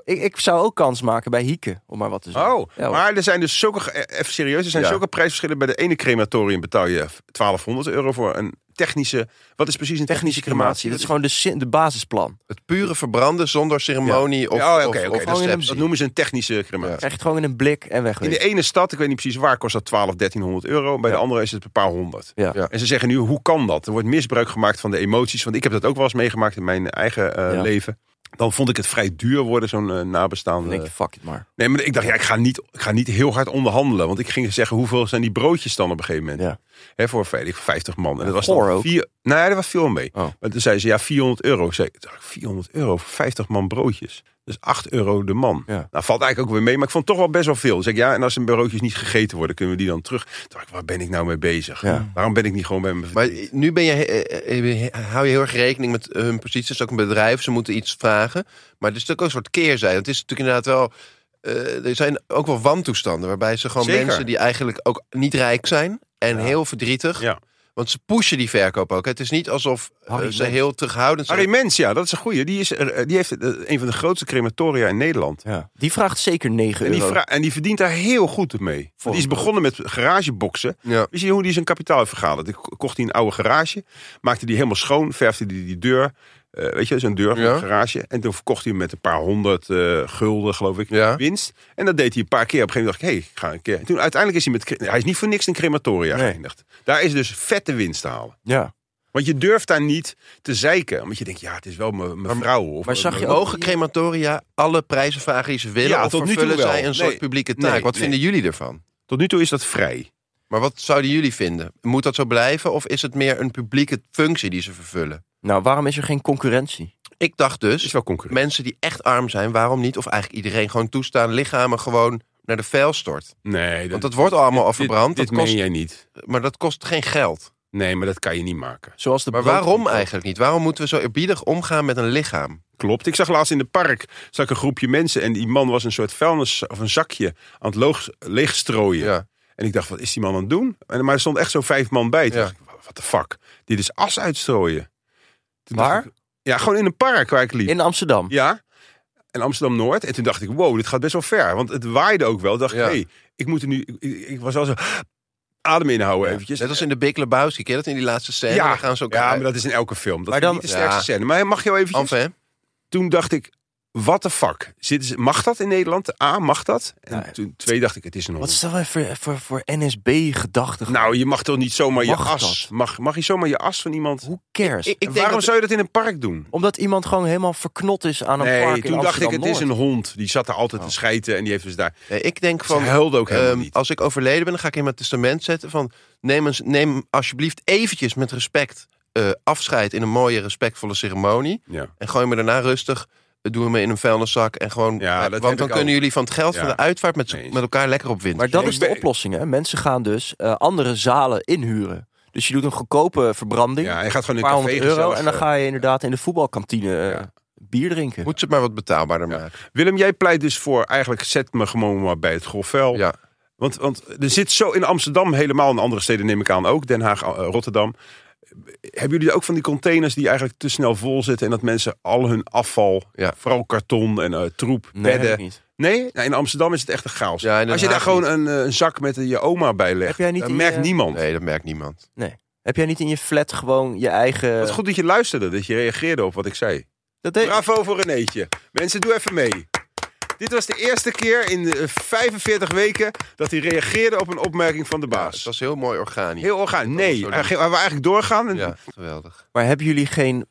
Ik, ik zou ook kans maken bij Hieke, om maar wat te zeggen. Oh, ja, maar er zijn dus zulke, even serieus, er zijn Ja. zulke prijsverschillen. Bij de ene crematorium betaal je twaalfhonderd euro voor een technische... Wat is precies een technische, technische crematie. Dat is gewoon de, si- de basisplan. Het pure verbranden zonder ceremonie Ja. of, Ja, oh, of, oké, oké. of Dat- receptie. Dat noemen ze een technische crematie. Krijg je het gewoon in een blik en In wegwezen. de ene stad, ik weet niet precies waar, kost dat twaalf, dertienhonderd euro. Bij Ja. de andere is het een paar honderd. Ja. Ja. En ze zeggen nu, hoe kan dat? Er wordt misbruik gemaakt van de emoties. Want ik heb dat ook wel eens meegemaakt in mijn eigen eh, Ja. leven. Dan vond ik het vrij duur worden, zo'n uh, nabestaande. Dan denk je, fuck it maar. Nee, maar ik dacht, ja, ik ga, niet, ik ga niet heel hard onderhandelen. Want ik ging zeggen, hoeveel zijn die broodjes dan op een gegeven moment? Ja. Hè, voor vijftig man. En dat was Goor dan ook. vier. Nee, dat was veel mee. Oh. Maar toen zei ze, ja, vierhonderd euro. Ik zei, vierhonderd euro voor vijftig man broodjes. Dus acht euro de man. Ja. Nou, valt eigenlijk ook weer mee. Maar ik vond het toch wel best wel veel. Dus ik, ja, en als de broodjes niet gegeten worden, kunnen we die dan terug. Toen dacht ik, waar ben ik nou mee bezig? Ja. Waarom ben ik niet gewoon bij mijn Maar vriend? nu ben je, eh, eh, hou je heel erg rekening met hun positie. Het is ook een bedrijf, ze moeten iets vragen. Maar er is natuurlijk ook een soort keerzijde. Het is natuurlijk inderdaad wel... eh, er zijn ook wel wantoestanden waarbij ze gewoon Zeker. mensen die eigenlijk ook niet rijk zijn en Ja. heel verdrietig. Ja. Want ze pushen die verkoop ook. Het is niet alsof eh, Harry ze Mens. heel terughoudend zijn. Harry Mens, ja, dat is een goeie. Die, is, er- die heeft eh, een van de grootste crematoria in Nederland. Ja. Die vraagt zeker negen En die, euro. vra- en die verdient daar heel goed mee. Want die is begonnen met garageboxen. Ja. Weet je hoe die zijn kapitaal heeft vergaderd? Ik kocht hij een oude garage, maakte die helemaal schoon, verfde die die deur, eh, weet je, zo'n deur van Ja. een garage. En toen verkocht hij hem met een paar honderd eh, gulden, geloof ik, Ja. winst. En dat deed hij een paar keer. Op een gegeven moment dacht ik, hé, hey, ga een keer. En toen uiteindelijk is hij met, cre- hij is niet voor niks in crematoria Nee. geëindigd. Daar is dus vette winst te halen. Ja. Want je durft daar niet te zeiken. Omdat je denkt, ja, het is wel mijn mijn vrouw. Of maar zag je mijn- ook- Mogen crematoria alle prijzen vragen die ze willen? Ja, of tot nu toe vervullen wel. zij een soort Nee. publieke taak? Nee, Wat nee. vinden jullie ervan? Tot nu toe is dat vrij. Maar wat zouden jullie vinden? Moet dat zo blijven? Of is het meer een publieke functie die ze vervullen? Nou, waarom is er geen concurrentie? Ik dacht Het dus, is wel concurrent. mensen die echt arm zijn, waarom niet? Of eigenlijk iedereen gewoon toestaan lichamen gewoon naar de vuil stort. Nee, Want dat wordt allemaal al dit- verbrand. Dit, Dat meen kost, jij niet. maar dat kost geen geld. Nee, maar dat kan je niet maken. Zoals de Maar brood- waarom eigenlijk niet? Waarom moeten we zo eerbiedig omgaan met een lichaam? Klopt. Ik zag laatst in de park zag ik een groepje mensen en die man was een soort vuilnis of een zakje aan het loog- leegstrooien. Ja. En ik dacht, wat is die man aan het doen? En, maar er stond echt zo'n vijf man bij. Toen Ja. dacht ik, what the fuck? Dit is as uitstrooien. Toen Waar? dacht ik, ja, gewoon in een park waar ik liep. In Amsterdam. Ja. En Amsterdam-Noord. En toen dacht ik, wow, dit gaat best wel ver. Want het waaide ook wel. Toen dacht ik, Ja. hé, hey, ik moet er nu... Ik, ik was wel zo... Adem inhouden eventjes. Net als in de Big Lebowski, ken je dat in die laatste scène? ja, Dan gaan ze ook ja, maar dat is in elke film. Dat Maar is dan- niet de sterkste Ja. scène. Maar mag je wel eventjes... Enfin, Toen dacht ik, what the fuck? Zitten ze, mag dat in Nederland? A, mag dat? En Ja. toen twee dacht ik, het is een Wat hond. is dat weer voor, voor, voor N S B-gedachte? Nou, je mag toch niet zomaar je Mag as... dat? Mag, mag je zomaar je as van iemand... Who cares? Ik- ik En denk waarom dat- zou je dat in een park doen? Omdat iemand gewoon helemaal verknot is aan een Nee, park in toen dacht ik, het is een Amsterdam-Noord. hond. Die zat er altijd te schijten en die heeft dus daar... nee, ik denk Ze van, huilde ook helemaal ehm, niet. als ik overleden ben, dan ga ik in mijn testament zetten van, neem, eens, neem alsjeblieft eventjes met respect eh, afscheid in een mooie, respectvolle ceremonie. Ja. En gooi me daarna rustig, eh, doe me in een vuilniszak en gewoon, Ja, eh, dat want heb dan ik kunnen ook. jullie van het geld Ja. van de uitvaart met, z'n- Nee. met elkaar lekker op wind. Maar dat Ik is de ben- oplossing, hè? Mensen gaan dus eh, andere zalen inhuren. Dus je doet een goedkope verbranding, Ja, je gaat gewoon een in paar een café honderd euro, gezellig, en dan eh, ga je inderdaad in de voetbalkantine eh, Ja. bier drinken. Moet ze het maar wat betaalbaarder maken. Willem, jij pleit dus voor, eigenlijk zet me gewoon maar bij het grofvel. Ja. Want, want er zit zo in Amsterdam, helemaal in andere steden neem ik aan ook, Den Haag, eh, Rotterdam. Hebben jullie ook van die containers die eigenlijk te snel vol zitten en dat mensen al hun afval, Ja. vooral karton en eh, troep, Nee, heb bedden... ik niet. Nee, nou, in Amsterdam is het echt een chaos. Ja, in Den Als je daar Haag gewoon niet. een, eh, een zak met je oma bij Heb legt, jij niet dan in merkt je- niemand. Nee, dat merkt niemand. Heb jij niet in je flat gewoon je eigen... Wat goed dat je luisterde, dat je reageerde op wat ik zei. Dat deed- Bravo voor Renéetje. Mensen, doe even mee. Dit was de eerste keer in de vijfenveertig weken dat hij reageerde op een opmerking van de Ja, baas. het was heel mooi organisch. Heel organisch. Nee, Sorry. hij ging- waar we eigenlijk doorgaan. En Ja, geweldig. Maar hebben jullie geen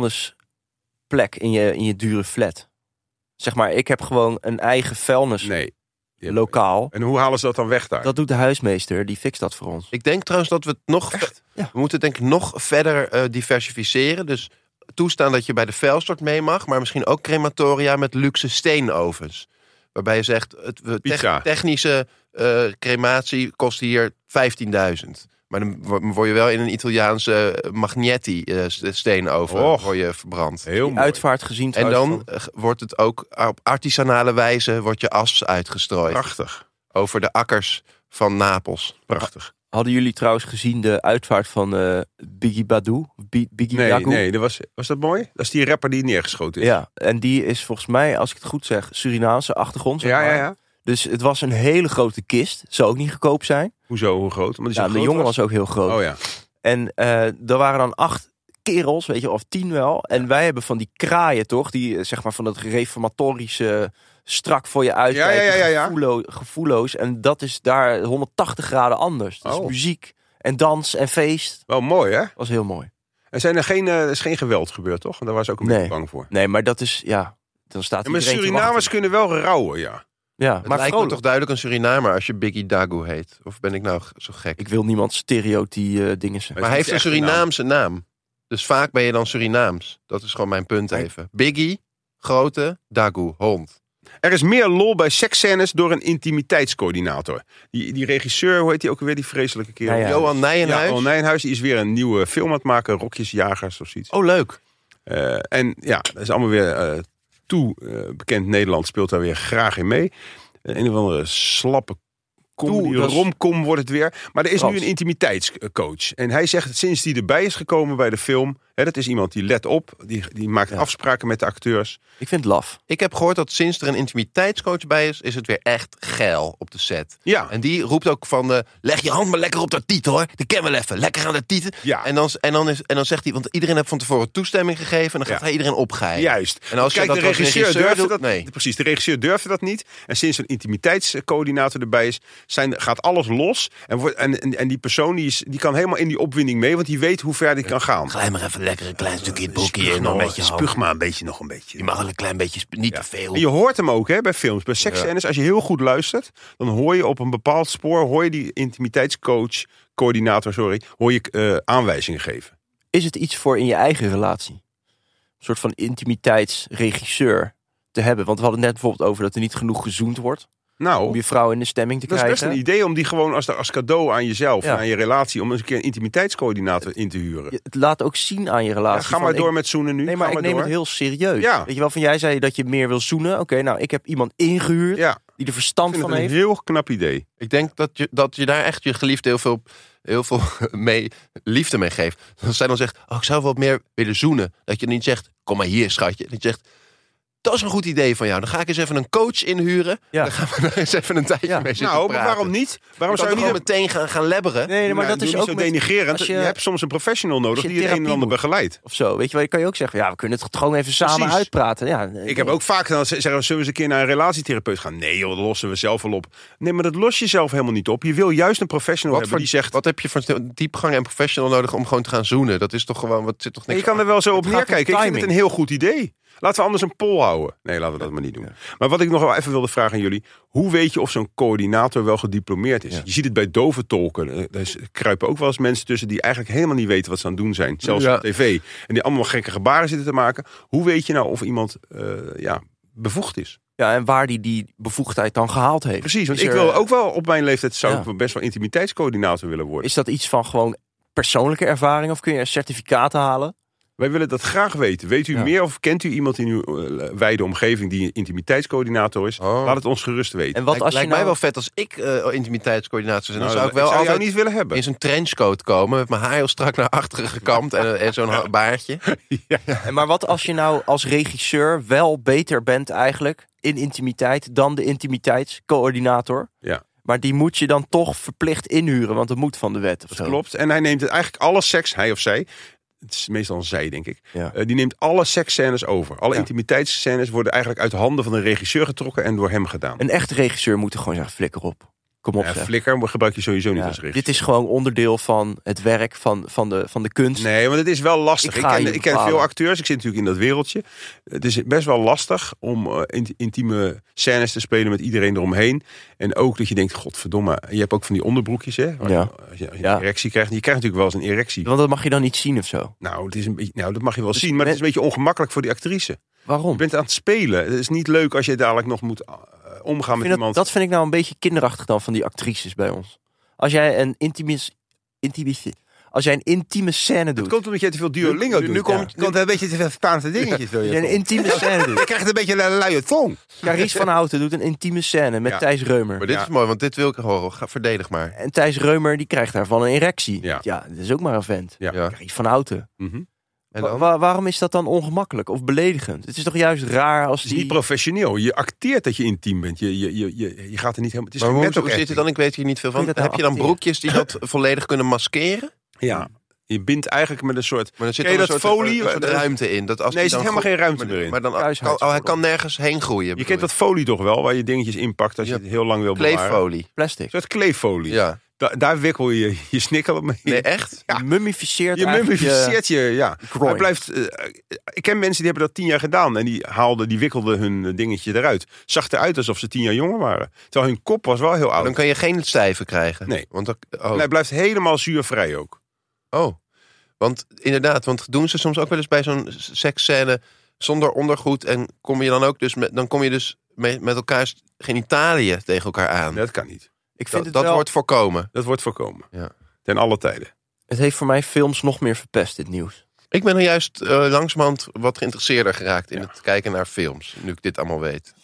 vuilnisplek in je, in je dure flat? Zeg maar, ik heb gewoon een eigen vuilnislokaal. Nee. Die heb- En hoe halen ze dat dan weg daar? Dat doet de huismeester, die fixt dat voor ons. Ik denk trouwens dat we het nog... Echt? Ja. We moeten het denk ik nog verder eh, diversificeren. Dus toestaan dat je bij de vuilstort mee mag. Maar misschien ook crematoria met luxe steenovens. Waarbij je zegt, het, we- Pizza. tech- technische eh, crematie kost hier vijftienduizend. Maar dan wo- word je wel in een Italiaanse Magnetti eh, st- steenoven Och. word je verbrand. Heel Die mooi. uitvaart gezien En trouwens dan van- eh, wordt het ook op artisanale wijze wordt je as uitgestrooid. Prachtig. Over de akkers van Napels. Prachtig. Hadden jullie trouwens gezien de uitvaart van uh, Biggie Badu? B- Biggie Nee, Dagu? nee dat was, was dat mooi? Dat is die rapper die neergeschoten is. Ja, en die is volgens mij, als ik het goed zeg, Surinaamse achtergrond. Zeg ja, maar. ja, ja. Dus het was een hele grote kist. Zou ook niet goedkoop zijn. Hoezo, hoe groot? Omdat die Ja, zo de groot jongen was ook heel groot. Oh ja. En uh, er waren dan acht kerels, weet je, of tien wel. En wij hebben van die kraaien, toch? Die, zeg maar, van dat reformatorische, strak voor je uitkijken, Ja, ja, ja, ja, ja. Gevoelloos, gevoelloos. En dat is daar honderdtachtig graden anders. Dus Oh. muziek en dans en feest. Wel mooi, hè? Was heel mooi. Er zijn er geen, uh, er is geen geweld gebeurd, toch? En daar was ook een Nee. beetje bang voor. Nee, maar dat is, ja, dan staat Ja, maar iedereen te Surinamers wachten. kunnen wel rouwen, ja. Ja, Het maar lijkt me vrolijk. toch duidelijk een Surinamer als je Biggie Dagu heet. Of ben ik nou g- zo gek? Ik wil niemand stereotie uh, dingen zeggen. Maar hij niet heeft een echt een Surinaamse naam. Dus vaak ben je dan Surinaams. Dat is gewoon mijn punt even. Biggie, grote, Dagu, hond. Er is meer lol bij seksscènes door een intimiteitscoördinator. Die, die regisseur, hoe heet die ook alweer, die vreselijke kerel? Ja, ja. Johan Nijenhuis. Ja, Johan Nijenhuis, die is weer een nieuwe film aan het maken. Rokjesjagers of zoiets. Oh, leuk. Uh, en ja, dat is allemaal weer uh, toe uh, bekend Nederland speelt daar weer graag in mee. Uh, een of andere slappe comedy, Toe, dat is- romcom wordt het weer. Maar er is nu Frans. een intimiteitscoach. En hij zegt, sinds die erbij is gekomen bij de film... Hè, dat is iemand die let op, die, die maakt Ja. afspraken met de acteurs. Ik vind het laf. Ik heb gehoord dat sinds er een intimiteitscoach bij is, is het weer echt geil op de set. Ja, En die roept ook van, uh, leg je hand maar lekker op dat titel hoor. De ken wel even, lekker aan de titel. ja. En dan, en, dan is, en dan zegt hij, want iedereen heeft van tevoren toestemming gegeven. En dan gaat Ja. hij iedereen opgeven. Juist. En als je Kijk, dat de als regisseur, regisseur durfde doet, dat nee. Precies, de regisseur durfde dat niet. En sinds een intimiteitscoördinator erbij is, zijn, gaat alles los. En, wordt, en, en, en die persoon die, is, die kan helemaal in die opwinding mee, want die weet hoe ver die kan gaan. Glij maar even lekker een klein stukje in het boekje Spuug en dan nog- met je hand. Spuug maar een beetje, nog een beetje. Je mag wel een klein beetje, sp- niet Ja. te veel. En je hoort hem ook hè, bij films, bij seksscènes. Als je heel goed luistert, dan hoor je op een bepaald spoor, hoor je die intimiteitscoach, coördinator, sorry, hoor je uh, aanwijzingen geven. Is het iets voor in je eigen relatie? Een soort van intimiteitsregisseur te hebben. Want we hadden het net bijvoorbeeld over dat er niet genoeg gezoend wordt. Nou, Om je vrouw in de stemming te dat is krijgen. best een idee om die gewoon als, als cadeau aan jezelf Ja. en aan je relatie, om eens een keer een intimiteitscoördinator in te huren. Je- Het laat ook zien aan je Ja, relatie. ga maar van, door ik, met zoenen nu. Nee, maar Ga ik neem door. het heel serieus. Ja. Weet je wel, van jij zei dat je meer wil zoenen. Oké, nou, ik heb iemand ingehuurd Ja, die er ik verstand vind van het een heeft. heel knap idee. Ik denk dat je, dat je daar echt je geliefde heel veel, heel veel mee, liefde mee geeft. Als zij dan zegt, oh, ik zou wat meer willen zoenen. Dat je niet zegt, kom maar hier schatje. Dat je zegt, dat is een goed idee van jou. Dan ga ik eens even een coach inhuren. Ja. Dan gaan we daar eens even een tijdje Ja. mee zitten Nou, maar praten. waarom niet? Waarom Je zou kan je toch niet gewoon meteen gaan, gaan lebberen? Nee, nee, maar Nou, dat is doe ook niet zo met- denigrerend. als Je... je- hebt soms een professional nodig je die het een en therapie ander moet. begeleidt. Of zo, weet je wel, je kan je ook zeggen, ja, we kunnen het gewoon even samen Precies. uitpraten. Ja, Ik heb ook vaak dan zeggen we, zullen we eens een keer naar een relatietherapeut gaan? Nee joh, dat lossen we zelf wel op. Nee, maar dat los je zelf helemaal niet op. Je wil juist een professional Wat, hebben voor, die zegt... wat heb je voor diepgang en professional nodig om gewoon te gaan zoenen? Dat is toch gewoon, wat zit toch Nee, niks je kan er wel zo op Het gaat om neerkijken. Ik vind het timing. een heel goed idee. Laten we anders een poll houden. Nee, laten we dat maar niet doen. Maar wat ik nog wel even wilde vragen aan jullie. Hoe weet je of zo'n coördinator wel gediplomeerd is? Ja. Je ziet het bij dove tolken. Er is- er kruipen ook wel eens mensen tussen die eigenlijk helemaal niet weten wat ze aan het doen zijn. Zelfs Ja. op tv. En die allemaal gekke gebaren zitten te maken. Hoe weet je nou of iemand uh, ja, bevoegd is? Ja, en waar die die bevoegdheid dan gehaald heeft. Precies, want Is ik er- wil ook wel op mijn leeftijd zou Ja. ik best wel intimiteitscoördinator willen worden. Is dat iets van gewoon persoonlijke ervaring of kun je een certificaat halen? Wij willen dat graag weten. Weet u Ja. meer of kent u iemand in uw uh, wijde omgeving die een intimiteitscoördinator is? Oh. Laat het ons gerust weten. En wat Lijkt, als je lijkt nou... mij wel vet als ik uh, intimiteitscoördinator ben. Dan Nou, zou ik wel zou altijd jou niet willen hebben. in zo'n trenchcoat komen. Met mijn haar heel strak naar achteren gekamd. En, en zo'n ha- baardje. En maar wat als je nou als regisseur wel beter bent eigenlijk in intimiteit dan de intimiteitscoördinator? Ja. Maar die moet je dan toch verplicht inhuren, want dat moet van de wet. Of Dat zo. klopt. En hij neemt het eigenlijk alle seks, hij of zij. Het is meestal een zij, denk ik. Ja. Uh, die neemt alle seksscènes over. Alle Ja. intimiteitsscènes worden eigenlijk uit de handen van een regisseur getrokken en door hem gedaan. Een echte regisseur moet er gewoon zeggen, flikker op. Kom op, Ja, zeg. flikker gebruik je sowieso niet Ja, als regisseur. dit is gewoon onderdeel van het werk van, van, de, van de kunst. Nee, want het is wel lastig. Ik Ik, ga ken, je ik ken bepalen. veel acteurs. Ik zit natuurlijk in dat wereldje. Het is best wel lastig om uh, int- intieme scènes te spelen met iedereen eromheen. En ook dat je denkt, godverdomme. Je hebt ook van die onderbroekjes, hè? Waar Ja. je- Als je, als je Ja. een erectie krijgt. Je krijgt natuurlijk wel eens een erectie. Want dat mag je dan niet zien of zo. Nou, het is een beetje, nou, dat mag je wel Dus zien. Maar het is met- een beetje ongemakkelijk voor die actrice. Waarom? Je bent aan het spelen. Het is niet leuk als je dadelijk nog moet uh, omgaan Ik met vind dat, iemand. dat vind ik nou een beetje kinderachtig dan van die actrices bij ons. Als jij een intimis, intimis, Als jij een intieme scène doet. Het komt omdat je te veel Duolingo Nu- doet. nu komt- ja. komt een beetje te veel Spaanse dingetjes door Als je jij een tong. intieme scène doet. Je krijgt een beetje een luie tong. Carice van Houten doet een intieme scène met Ja. Thijs Reumer. Maar dit Ja. is mooi, want dit wil ik horen. Ga, verdedig maar. En Thijs Reumer die krijgt daarvan een erectie. Ja. Ja, dat is ook maar een vent. Ja. Ja. Carice van Houten. Mhm. En Wa- dan? wa- waarom is dat dan ongemakkelijk of beledigend? Het is toch juist raar als Het is niet die... professioneel. Je acteert dat je intiem bent. Je, je, je, je, je gaat er niet helemaal... Het is Maar geen hoe, netto hoe zit het acting. dan? Ik weet hier niet veel van. Kun je dat nou Heb je dan acteren? broekjes die dat volledig kunnen maskeren? Ja. Je bindt eigenlijk met een soort... Maar er zit Ken dan je een dat soort, folie? een soort ruimte in. Dat als Nee, er die zit dan helemaal geen ruimte maar, erin. Maar dan kan, Kruisheidsverdomme. oh, hij kan nergens heen groeien. Je bedoel kent dat folie toch wel, waar je dingetjes in pakt als je Ja. het heel lang wil bewaren. kleeffolie. Plastic. Een soort kleeffolie. Ja. Da- daar wikkel je je snikkel mee. Nee, echt? Ja. Je mummificeert Je eigenlijk mummificeert je, ja. groin. Hij blijft, eh, ik ken mensen die hebben dat tien jaar gedaan. En die haalden, die wikkelden hun dingetje eruit. Zag eruit alsof ze tien jaar jonger waren. Terwijl hun kop was wel heel Maar oud. dan kan je geen stijve krijgen. Nee. Want dan, En oh. hij blijft helemaal zuurvrij ook. oh. Want inderdaad, want doen ze soms ook wel eens bij zo'n seksscène zonder ondergoed. En kom je dan ook dus met, dan kom je dus met, met elkaars genitaliën tegen elkaar aan. Dat kan niet. Ik vind dat het dat wel... wordt voorkomen. Dat wordt voorkomen. Ja. Ten alle tijden. Het heeft voor mij films nog meer verpest, dit nieuws. Ik ben er juist uh, langzamerhand wat geïnteresseerder geraakt in Ja. het kijken naar films. Nu ik dit allemaal weet.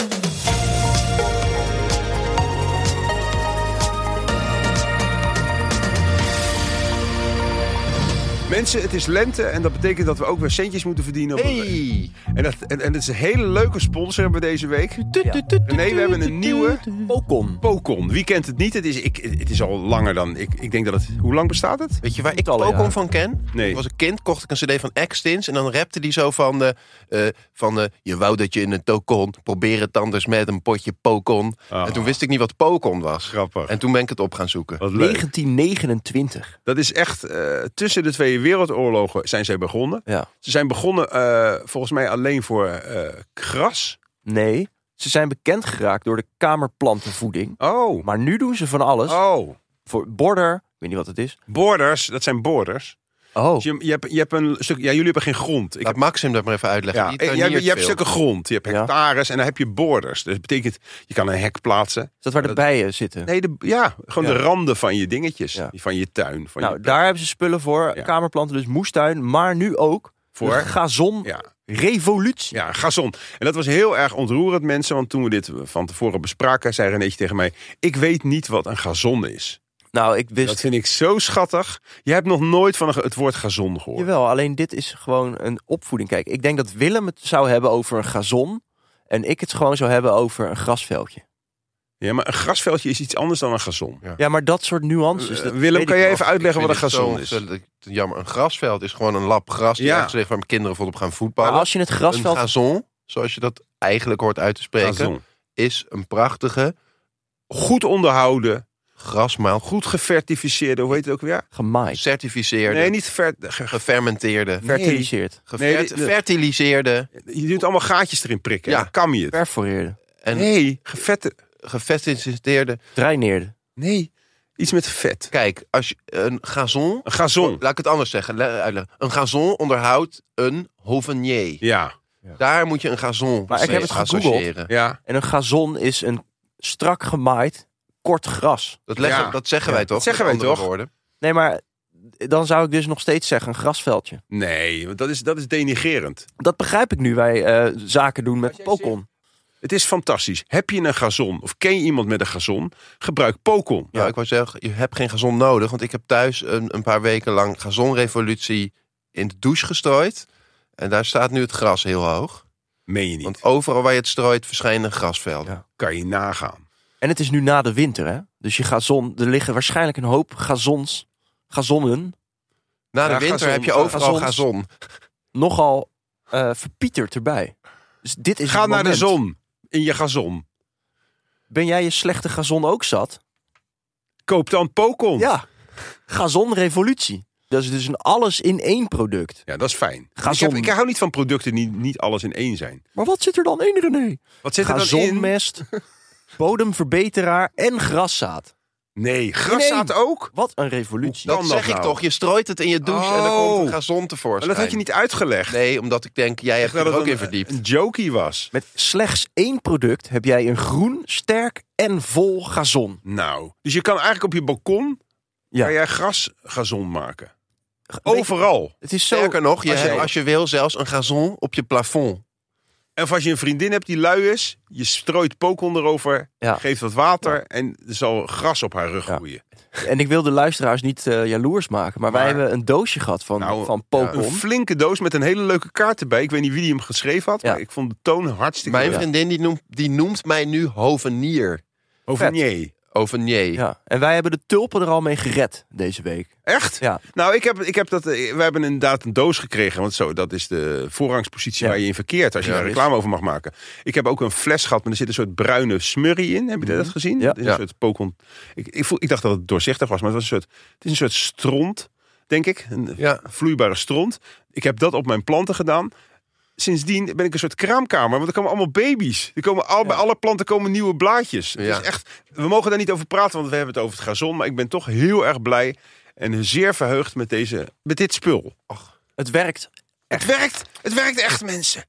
Mensen, het is lente en dat betekent dat we ook weer centjes moeten verdienen. Op een- Hey! En, dat, en, en het is een hele leuke sponsor hebben we deze week. Nee, we hebben een nieuwe Pokon. Pokon. Wie kent het niet? Het is, ik, het is al langer dan... Ik, ik denk dat het... Hoe lang bestaat het? Weet je waar ik Tientallen Pokon jaren. van ken? Nee. Ik was een kind, kocht ik een cd van Extins. En dan rapte die zo van... de uh, van de je wou dat je in een tokon. Probeer het anders met een potje Pokon. Oh. En toen wist ik niet wat Pokon was. Grappig. En toen ben ik het op gaan zoeken. Wat leuk. negentien negenentwintig. Dat is echt... Uh, tussen de twee wereldoorlogen zijn zij begonnen. Ja. Ze zijn begonnen uh, volgens mij alleen voor uh, gras. Nee, ze zijn bekend geraakt door de kamerplantenvoeding. Oh. Maar nu doen ze van alles. Oh. Voor border, ik weet niet wat het is. Borders, dat zijn borders. Oh, Dus je, je, hebt, je hebt een stuk... Ja, jullie hebben geen grond. Ik Laat heb, Maxim dat maar even uitleggen. ja, Die je, hebt- je tuiniert hebt veel. stukken grond. Je hebt Ja. hectares en dan heb je borders. Dus dat betekent, je kan een hek plaatsen. is dat waar de dat- bijen zitten? Nee, de, ja, gewoon Ja. de randen van je dingetjes. Ja. Van je tuin. Van Nou, je daar hebben ze spullen voor. Ja. Kamerplanten, dus moestuin. Maar nu ook Voor? de gazon Ja. revolutie. Ja, gazon. En dat was heel erg ontroerend, mensen. Want toen we dit van tevoren bespraken, zei Renéetje tegen mij... Ik weet niet wat een gazon is. Nou, ik wist... Dat vind ik zo schattig. Je hebt nog nooit van een, het woord gazon gehoord. Jawel, alleen dit is gewoon een opvoeding. Kijk, ik denk dat Willem het zou hebben over een gazon. En ik het gewoon zou hebben over een grasveldje. Ja, maar een grasveldje is iets anders dan een gazon. Ja. Ja, maar dat soort nuances. Uh, dat Willem, weet kan ik jij nog. even uitleggen Ik wat een vind het gazon zo is? ontzettend Jammer, een grasveld is gewoon een lap gras die Ja. ergens ligt waar mijn kinderen volop gaan Maar voetballen. als je het grasveld... Een gazon, zoals je dat eigenlijk hoort uit te spreken, Gazon. is een prachtige Goed onderhouden, grasmaal, goed gefertificeerde, hoe heet het ook weer? gemaaid. gecertificeerde, Nee, niet ver, ge- gefermenteerde, Fertiliseerd. Nee, gefert- de- de- fertiliseerde je doet allemaal gaatjes erin prikken. Ja. Ja. Dan kam je het. Perforeerde. en Nee, gevette. gefertiliseerde. Draineerde. Nee, iets met vet. Kijk, als je een gazon, Een gazon. laat ik het anders zeggen, le- uitleggen. Een gazon onderhoudt een hovenier. Ja, Daar moet je een gazon Maar ik mee heb het gegoogeld. associëren. ja. En een gazon is een strak gemaaid, kort gras. Dat, leggen, Ja. dat zeggen Ja, wij toch? dat zeggen met wij andere toch? woorden. Nee, maar dan zou ik dus nog steeds zeggen een grasveldje. Nee, want dat is, dat is denigerend. Dat begrijp ik nu wij eh, zaken doen met Pokon. Het is fantastisch. Heb je een gazon of ken je iemand met een gazon? Gebruik Pokon. Ja, ik wou zeggen, je hebt geen gazon nodig. Want ik heb thuis een, een paar weken lang gazonrevolutie in de douche gestrooid. En daar staat nu het gras heel hoog. Meen je niet. Want overal waar je het strooit verschijnen grasvelden. Ja. Kan je nagaan. En het is nu na de winter, hè? Dus je gazon, er liggen waarschijnlijk een hoop gazons, gazonnen, Na de Ja, winter gazon, heb je overal gazons. gazon. nogal eh verpieterd erbij. Dus dit is Ga het naar de moment. zon in je gazon. Ben jij je slechte gazon ook zat? Koop dan Pokon. Ja, gazonrevolutie. Dat is dus een alles in één product. Ja, dat is fijn. Ik, Gazon. heb, ik hou niet van producten die niet alles in één zijn. Maar wat zit er dan in, René? Wat zit er dan in? Gazonmest, bodemverbeteraar en graszaad. Nee, graszaad ook? Wat een revolutie. Hoe Dat kan zeg dat ik nou? toch. Je strooit het in je douche en dan Oh. komt een gazon Maar tevoorschijn. dat had je niet uitgelegd. Nee, omdat ik denk, jij hebt Dat er het ook een, in verdiept. een jokie was. Met slechts één product heb jij een groen, sterk en vol gazon. Nou, dus je kan eigenlijk op je balkon Ja. kan jij grasgazon maken. Overal. Het is zo... Sterker nog, je als je- hebt als je wil zelfs een gazon op je plafond. En of als je een vriendin hebt die lui is, je strooit pokon erover, Ja. geeft wat water ja. en er zal gras op haar rug Ja. groeien. En ik wil de luisteraars niet uh, jaloers maken, maar, maar wij hebben een doosje gehad van, nou, van pokon. Een flinke doos met een hele leuke kaart erbij. Ik weet niet wie die hem geschreven had, Ja. maar ik vond de toon hartstikke Mijn leuk. vriendin die noemt, die noemt mij nu hovenier. Hovenier. Hovenier. Ja. En wij hebben de tulpen er al mee gered deze week. Echt? Ja. Nou, ik heb, ik heb dat. We hebben inderdaad een doos gekregen. Want zo, dat is de voorrangspositie Ja. waar je in verkeert. Als je Ja, daar is. reclame over mag maken. Ik heb ook een fles gehad, maar er zit een soort bruine smurrie in. Heb je dat gezien? Ja. Het is een Ja. soort pokon. Ik, ik, voel, ik dacht dat het doorzichtig was, maar het, was een soort, het is een soort stront, denk ik. Een Ja. vloeibare stront. Ik heb dat op mijn planten gedaan. Sindsdien ben ik een soort kraamkamer, want er komen allemaal baby's. Er komen al, Bij alle planten komen nieuwe blaadjes. Het Ja. is echt, we mogen daar niet over praten, want we hebben het over het gazon. Maar ik ben toch heel erg blij en zeer verheugd met, deze, met dit spul. Het werkt. Het werkt, het werkt echt, mensen.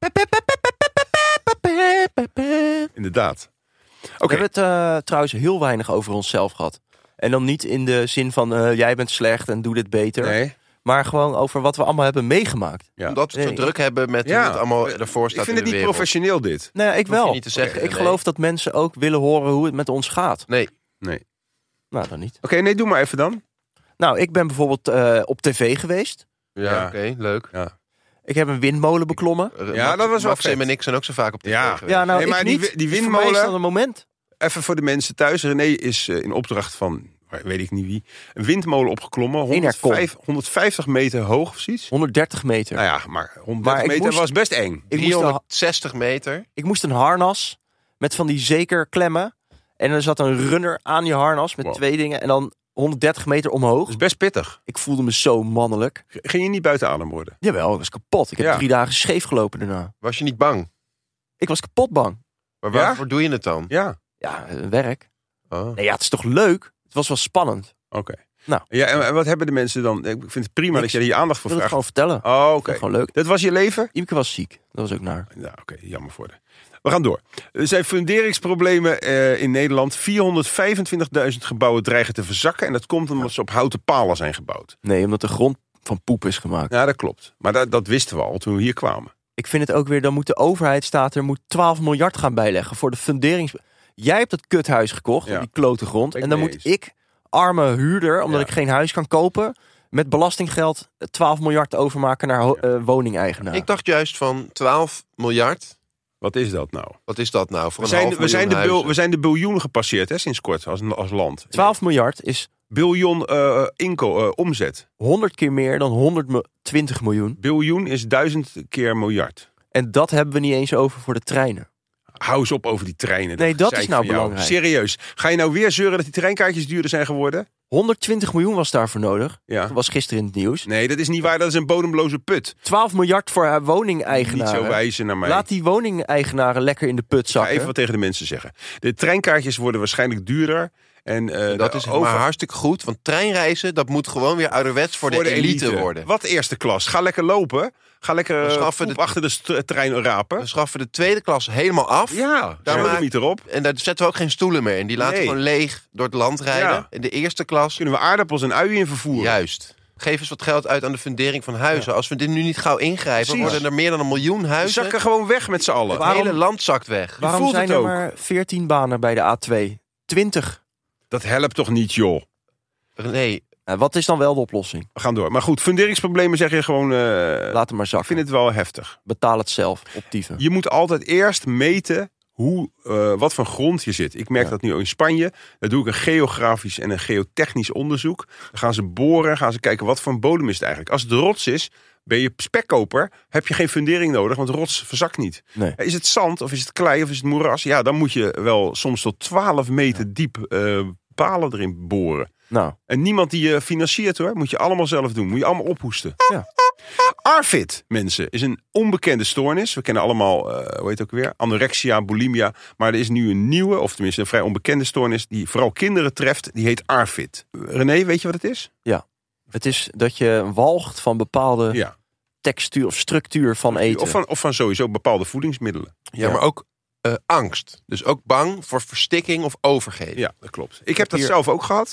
Inderdaad. Oké. We hebben het uh, trouwens heel weinig over onszelf gehad. En dan niet in de zin van uh, jij bent slecht en doe dit beter. Nee. Maar gewoon over wat we allemaal hebben meegemaakt. Ja. Omdat we het Nee. zo druk hebben met Ja. hoe het allemaal ervoor staat Ik vind in het de niet wereld. professioneel, dit. Nou ja, ik Hoef je wel. niet te zeggen, ik ik nee. geloof dat mensen ook willen horen hoe het met ons gaat. Nee. Nee. Nou, dan niet. Oké, nee, doe maar even dan. Nou, ik ben bijvoorbeeld uh, op tv geweest. Ja, Ja. oké, leuk. Ik heb een windmolen beklommen. Uh, Ja, Max- dat was wel Maxim vet. en ik zijn ook zo vaak op tv Ja. geweest. Ja, nou, Nee, maar ik die niet. wi- die Dus voor mij is windmolen- dat een moment. Even voor de mensen thuis. René is uh, in opdracht van, weet ik niet wie, een windmolen opgeklommen. honderdvijf, honderdvijftig meter hoog of zoiets. honderddertig meter. Nou ja, maar honderddertig Maar ik meter moest- was best eng. ik, moest een, driehonderdzestig meter. ik moest een harnas met van die zeker klemmen. En er zat een runner aan je harnas met Wow. twee dingen. En dan honderddertig meter omhoog. Dat is best pittig. Ik voelde me zo mannelijk. G- Ging je niet buiten adem worden? Jawel, ik was kapot. Ik heb Ja. drie dagen scheef gelopen daarna. Was je niet bang? Ik was kapot bang. Maar Ja? waarvoor doe je het dan? Ja. Ja, eh, werk. Oh. Nee, ja, het is toch leuk? Het was wel spannend. Oké. Nou. Ja, en en wat hebben de mensen dan? Ik vind het prima Niks. dat je hier aandacht Ik voor wil het vraagt. gewoon vertellen. Oh, Ik oké. vind het gewoon leuk. Dat was je leven? Imke was ziek. Dat was ook naar. Ja, oké. Jammer voor de. We gaan door. Er zijn funderingsproblemen eh, in Nederland. vierhonderdvijfentwintigduizend gebouwen dreigen te verzakken. En dat komt omdat ze op houten palen zijn gebouwd. Nee, omdat de grond van poep is gemaakt. Ja, dat klopt. Maar dat, dat wisten we al toen we hier kwamen. Ik vind het ook weer, dan moet de overheid, staat er, moet twaalf miljard gaan bijleggen voor de funderings... Jij hebt dat kuthuis gekocht, Ja. op die klote grond. Ben ik En dan mee moet eens. ik, arme huurder, omdat Ja. ik geen huis kan kopen, met belastinggeld twaalf miljard overmaken naar ho- eh, woningeigenaar. Ik dacht juist van twaalf miljard. Wat is dat nou? Wat is dat nou voor We een zijn, half we, zijn de miljoen bil, huizen? we zijn de biljoen gepasseerd hè, sinds kort als, als land. twaalf miljard is Biljoen eh, inko, eh, omzet. honderd keer meer dan honderdtwintig miljoen. Biljoen is duizend keer miljard. En dat hebben we niet eens over voor de treinen. Hou eens op over die treinen. Nee, dat gezeik is nou van jou. belangrijk. Serieus. Ga je nou weer zeuren dat die treinkaartjes duurder zijn geworden? honderdtwintig miljoen was daarvoor nodig. Ja. Dat was gisteren in het nieuws. Nee, dat is niet waar. Dat is een bodemloze put. twaalf miljard voor haar Niet zo woningeigenaren. wijzen naar mij. Laat die woningeigenaren lekker in de put Ik ga zakken. even wat tegen de mensen zeggen. De treinkaartjes worden waarschijnlijk duurder. En, eh, Dat de is over- maar hartstikke goed. Want treinreizen, dat moet gewoon weer ouderwets voor, de, elite, worden. Wat eerste klas? Ga lekker lopen. Ga lekker We uh, schaffen de- achter de st- trein rapen. We schaffen de tweede klas helemaal af. Ja, daar maak- maak niet erop. En daar zetten we ook geen stoelen meer in. Die laten Nee. gewoon leeg door het land rijden. Ja. In de eerste klas. Kunnen we aardappels en uien in vervoeren? Juist. Geef eens wat geld uit aan de fundering van huizen. Als we dit nu niet gauw ingrijpen, Precies. worden er meer dan een miljoen We huizen. zakken gewoon weg met z'n allen. Het Waarom- hele land zakt weg. Waarom voelt zijn het er ook. maar veertien banen bij de A twee? twintig. Dat helpt toch niet, joh. Nee, Nou, wat is dan wel de oplossing? We gaan door. Maar goed, funderingsproblemen zeg je gewoon... eh, Laat hem maar ik zakken. vind het wel heftig. Betaal het zelf op dieven. Je moet altijd eerst meten hoe, eh, wat voor grond je zit. Ik merk Ja. dat nu in Spanje. Daar doe ik een geografisch en een geotechnisch onderzoek. Dan gaan ze boren, gaan ze kijken wat voor een bodem is het eigenlijk. Als het rots is, ben je spekkoper, heb je geen fundering nodig, want rots verzakt niet. Nee. Is het zand of is het klei of is het moeras? Ja, dan moet je wel soms tot twaalf meter diep eh, palen erin boren. Nou, En niemand die je financiert hoor, moet je allemaal zelf doen. Moet je allemaal ophoesten. Ja. ARFID, mensen, is een onbekende stoornis. We kennen allemaal, uh, hoe heet het ook weer, anorexia, bulimia. Maar er is nu een nieuwe, of tenminste een vrij onbekende stoornis, die vooral kinderen treft. Die heet ARFID. René, weet je wat het is? het is dat je walgt van bepaalde Ja. textuur of structuur van eten. Of van, of van sowieso bepaalde voedingsmiddelen. ja, Ja. maar ook eh, angst. Dus ook bang voor verstikking of overgeven. Ja, dat klopt. Ik heb dat hier- zelf ook gehad.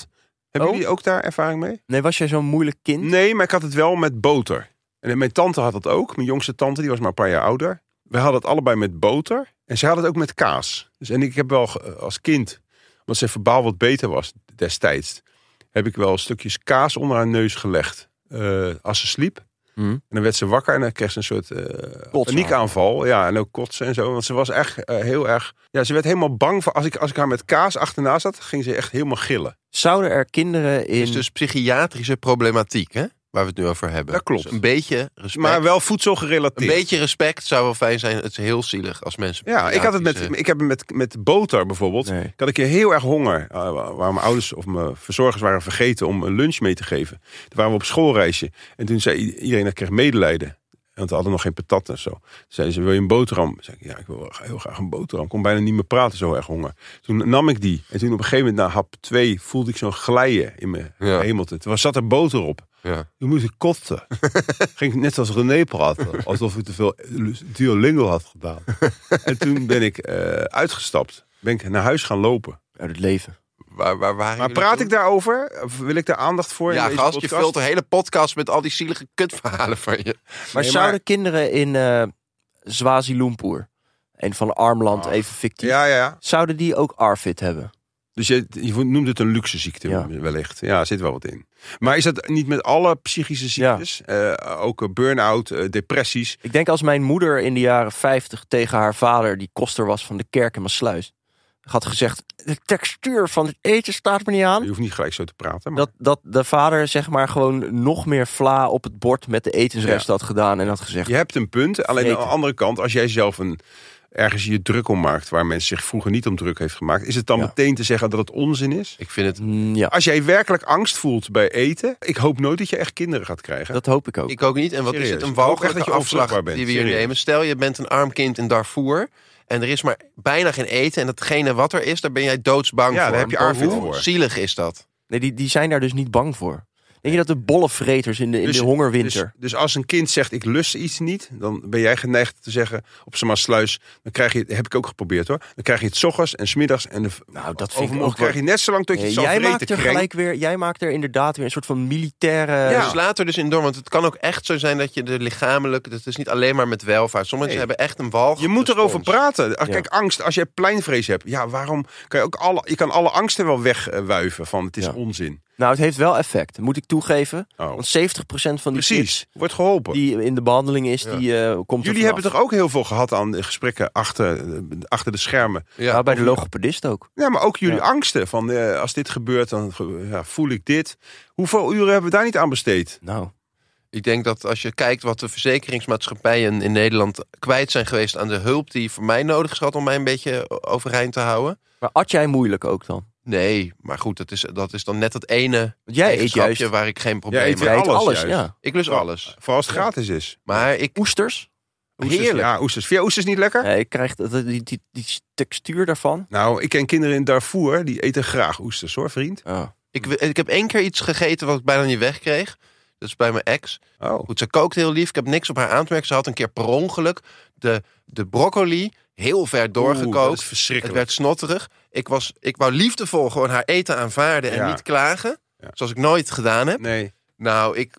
Hebben Oh? jullie ook daar ervaring mee? Nee, was jij zo'n moeilijk kind? Nee, maar ik had het wel met boter. En mijn tante had dat ook. Mijn jongste tante, die was maar een paar jaar ouder. We hadden het allebei met boter. En zij had het ook met kaas. Dus, en ik heb wel als kind, omdat ze verbaal wat beter was destijds, heb ik wel stukjes kaas onder haar neus gelegd. Uh, als ze sliep. Mm. En dan werd ze wakker en dan kreeg ze een soort uh, paniekaanval. Ja, en ook kotsen en zo. Want ze was echt uh, heel erg... Ja, ze werd helemaal bang voor... Als ik, als ik haar met kaas achterna zat, ging ze echt helemaal gillen. Zouden er kinderen in... Dus, dus psychiatrische problematiek, hè? Waar we het nu over hebben. Dat klopt. Dus een beetje respect. Maar wel voedselgerelateerd. Een beetje respect zou wel fijn zijn. Het is heel zielig als mensen... Ja, ik had het met, ik heb het met, met boter bijvoorbeeld. Nee. Ik had een keer heel erg honger. Uh, waar mijn ouders of mijn verzorgers waren vergeten om een lunch mee te geven. Toen waren we op schoolreisje. En toen zei iedereen, dat kreeg medelijden. Want we hadden nog geen patat en zo. Toen zeiden ze, wil je een boterham? Toen zei ik, ja, ik wil heel graag een boterham. Ik kon bijna niet meer praten, zo erg honger. Toen nam ik die. En toen op een gegeven moment, na hap twee, voelde ik zo'n glijden in mijn ja. hemelte. Toen zat er boter op. Ja. Toen moest ik kotsen. Ging ik net als René praten. Alsof ik te veel Duolingo had gedaan. En toen ben ik uh, uitgestapt. Ben ik naar huis gaan lopen. Uit het leven. Waar, waar waren maar praat toen? Ik daarover? Of wil ik daar aandacht voor? Ja, in gast, podcast? je vult een hele podcast met al die zielige kutverhalen van je. Maar nee, zouden maar... kinderen in uh, Swazi-Lumpur, een van de armland, oh. even fictief, ja, ja. zouden die ook ARFID hebben? Dus je, je noemt het een luxe ziekte ja. wellicht. Ja, er zit wel wat in. Maar is dat niet met alle psychische ziektes? Ja. Uh, ook uh, burn-out, uh, depressies? Ik denk als mijn moeder in de jaren vijftig tegen haar vader, die koster was van de kerk in Maassluis, had gezegd, de textuur van het eten staat me niet aan. Je hoeft niet gelijk zo te praten. Maar... Dat, dat de vader zeg maar gewoon nog meer vla op het bord met de etensrest ja. had gedaan en had gezegd. Je hebt een punt. Alleen eten. Aan de andere kant, als jij zelf een... ergens je druk om maakt, waar mensen zich vroeger niet om druk heeft gemaakt, is het dan ja. meteen te zeggen dat het onzin is? Ik vind het... Mm, ja. Als jij werkelijk angst voelt bij eten, ik hoop nooit dat je echt kinderen gaat krijgen. Dat hoop ik ook. Ik ook niet. En wat Serieus. is het een walgelijke afslag bent. die we hier Serieus. nemen? Stel, je bent een arm kind in Darfur en er is maar bijna geen eten en datgene wat er is, daar ben jij doodsbang ja, voor. Daar heb je ARFID Hoe voor. Zielig is dat. Nee, die, die zijn daar dus niet bang voor. Denk je dat de bollenvreters in de, in dus, de hongerwinter... Dus, dus als een kind zegt, ik lust iets niet, dan ben jij geneigd te zeggen, op zijn Maassluis, dan krijg je, heb ik ook geprobeerd hoor, dan krijg je het 's ochtends en 's middags en de, nou, dat vind ik ook krijg je net zo lang tot je nee, het jij zelf maakt er krenk. gelijk weer, Jij maakt er inderdaad weer een soort van militaire... Ja. Dus laat er dus in door, want het kan ook echt zo zijn dat je de lichamelijk, dat is niet alleen maar met welvaart. Sommigen nee. hebben echt een walg. Je moet erover praten. Kijk, ja. angst, als jij pleinvrees hebt, ja, waarom kan je ook alle, je kan alle angsten wel wegwuiven van het is ja. onzin. Nou, het heeft wel effect, moet ik toegeven. Oh. Want zeventig procent van die Precies, wordt geholpen. Die in de behandeling is, ja. die uh, komt Jullie hebben toch ook heel veel gehad aan gesprekken achter, achter de schermen? Ja, ja bij de logopedist ook. Ja, maar ook jullie ja. angsten. Van uh, als dit gebeurt, dan ja, voel ik dit. Hoeveel uren hebben we daar niet aan besteed? Nou... Ik denk dat als je kijkt wat de verzekeringsmaatschappijen in Nederland kwijt zijn geweest aan de hulp die voor mij nodig is gehad om mij een beetje overeind te houden. Maar at jij moeilijk ook dan? Nee, maar goed, dat is, dat is dan net het ene jij eet juist waar ik geen probleem mee heb. Jij eet alles, alles ja. Ik lust alles. Vooral als het gratis is. Maar ik... Oesters? Oesters? Heerlijk. Ja, oesters. Vind je oesters niet lekker? Ja, ik krijg die, die, die, die textuur daarvan. Nou, ik ken kinderen in Darfur, die eten graag oesters hoor, vriend. Oh. Ik, ik heb één keer iets gegeten wat ik bijna niet wegkreeg. Dat is bij mijn ex. Oh. Goed, ze kookt heel lief. Ik heb niks op haar aan te merken. Ze had een keer per ongeluk de, de broccoli heel ver doorgekookt. Oeh, dat is verschrikkelijk. Het werd snotterig. Ik, was, ik wou liefdevol gewoon haar eten aanvaarden en ja. niet klagen. Ja. Zoals ik nooit gedaan heb. Nee. Nou, ik...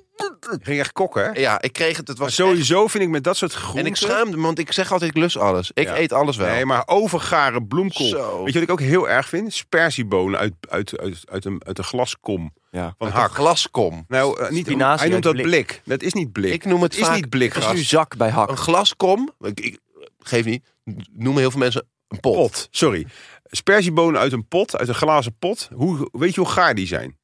Je ging echt kokken, hè? Ja, ik kreeg het. Het was maar sowieso echt... vind ik met dat soort groenten... En ik schaamde me, want ik zeg altijd, ik lust alles. Ik ja. eet alles wel. Nee, maar overgaren bloemkool. Zo. Weet je wat ik ook heel erg vind? Sperziebonen uit, uit, uit, uit, een, uit een glaskom. Ja. Van uit hak. een glaskom. Nou, uh, niet, Spinazie hij noemt dat blik. blik. Dat is niet blik. Ik noem het is vaak, niet blik. Dat is nu zak bij hak. Een glaskom. Ik, ik geef niet. Noemen heel veel mensen een pot. pot. Sorry. Sperziebonen uit een pot, uit een glazen pot. Hoe, weet je hoe gaar die zijn?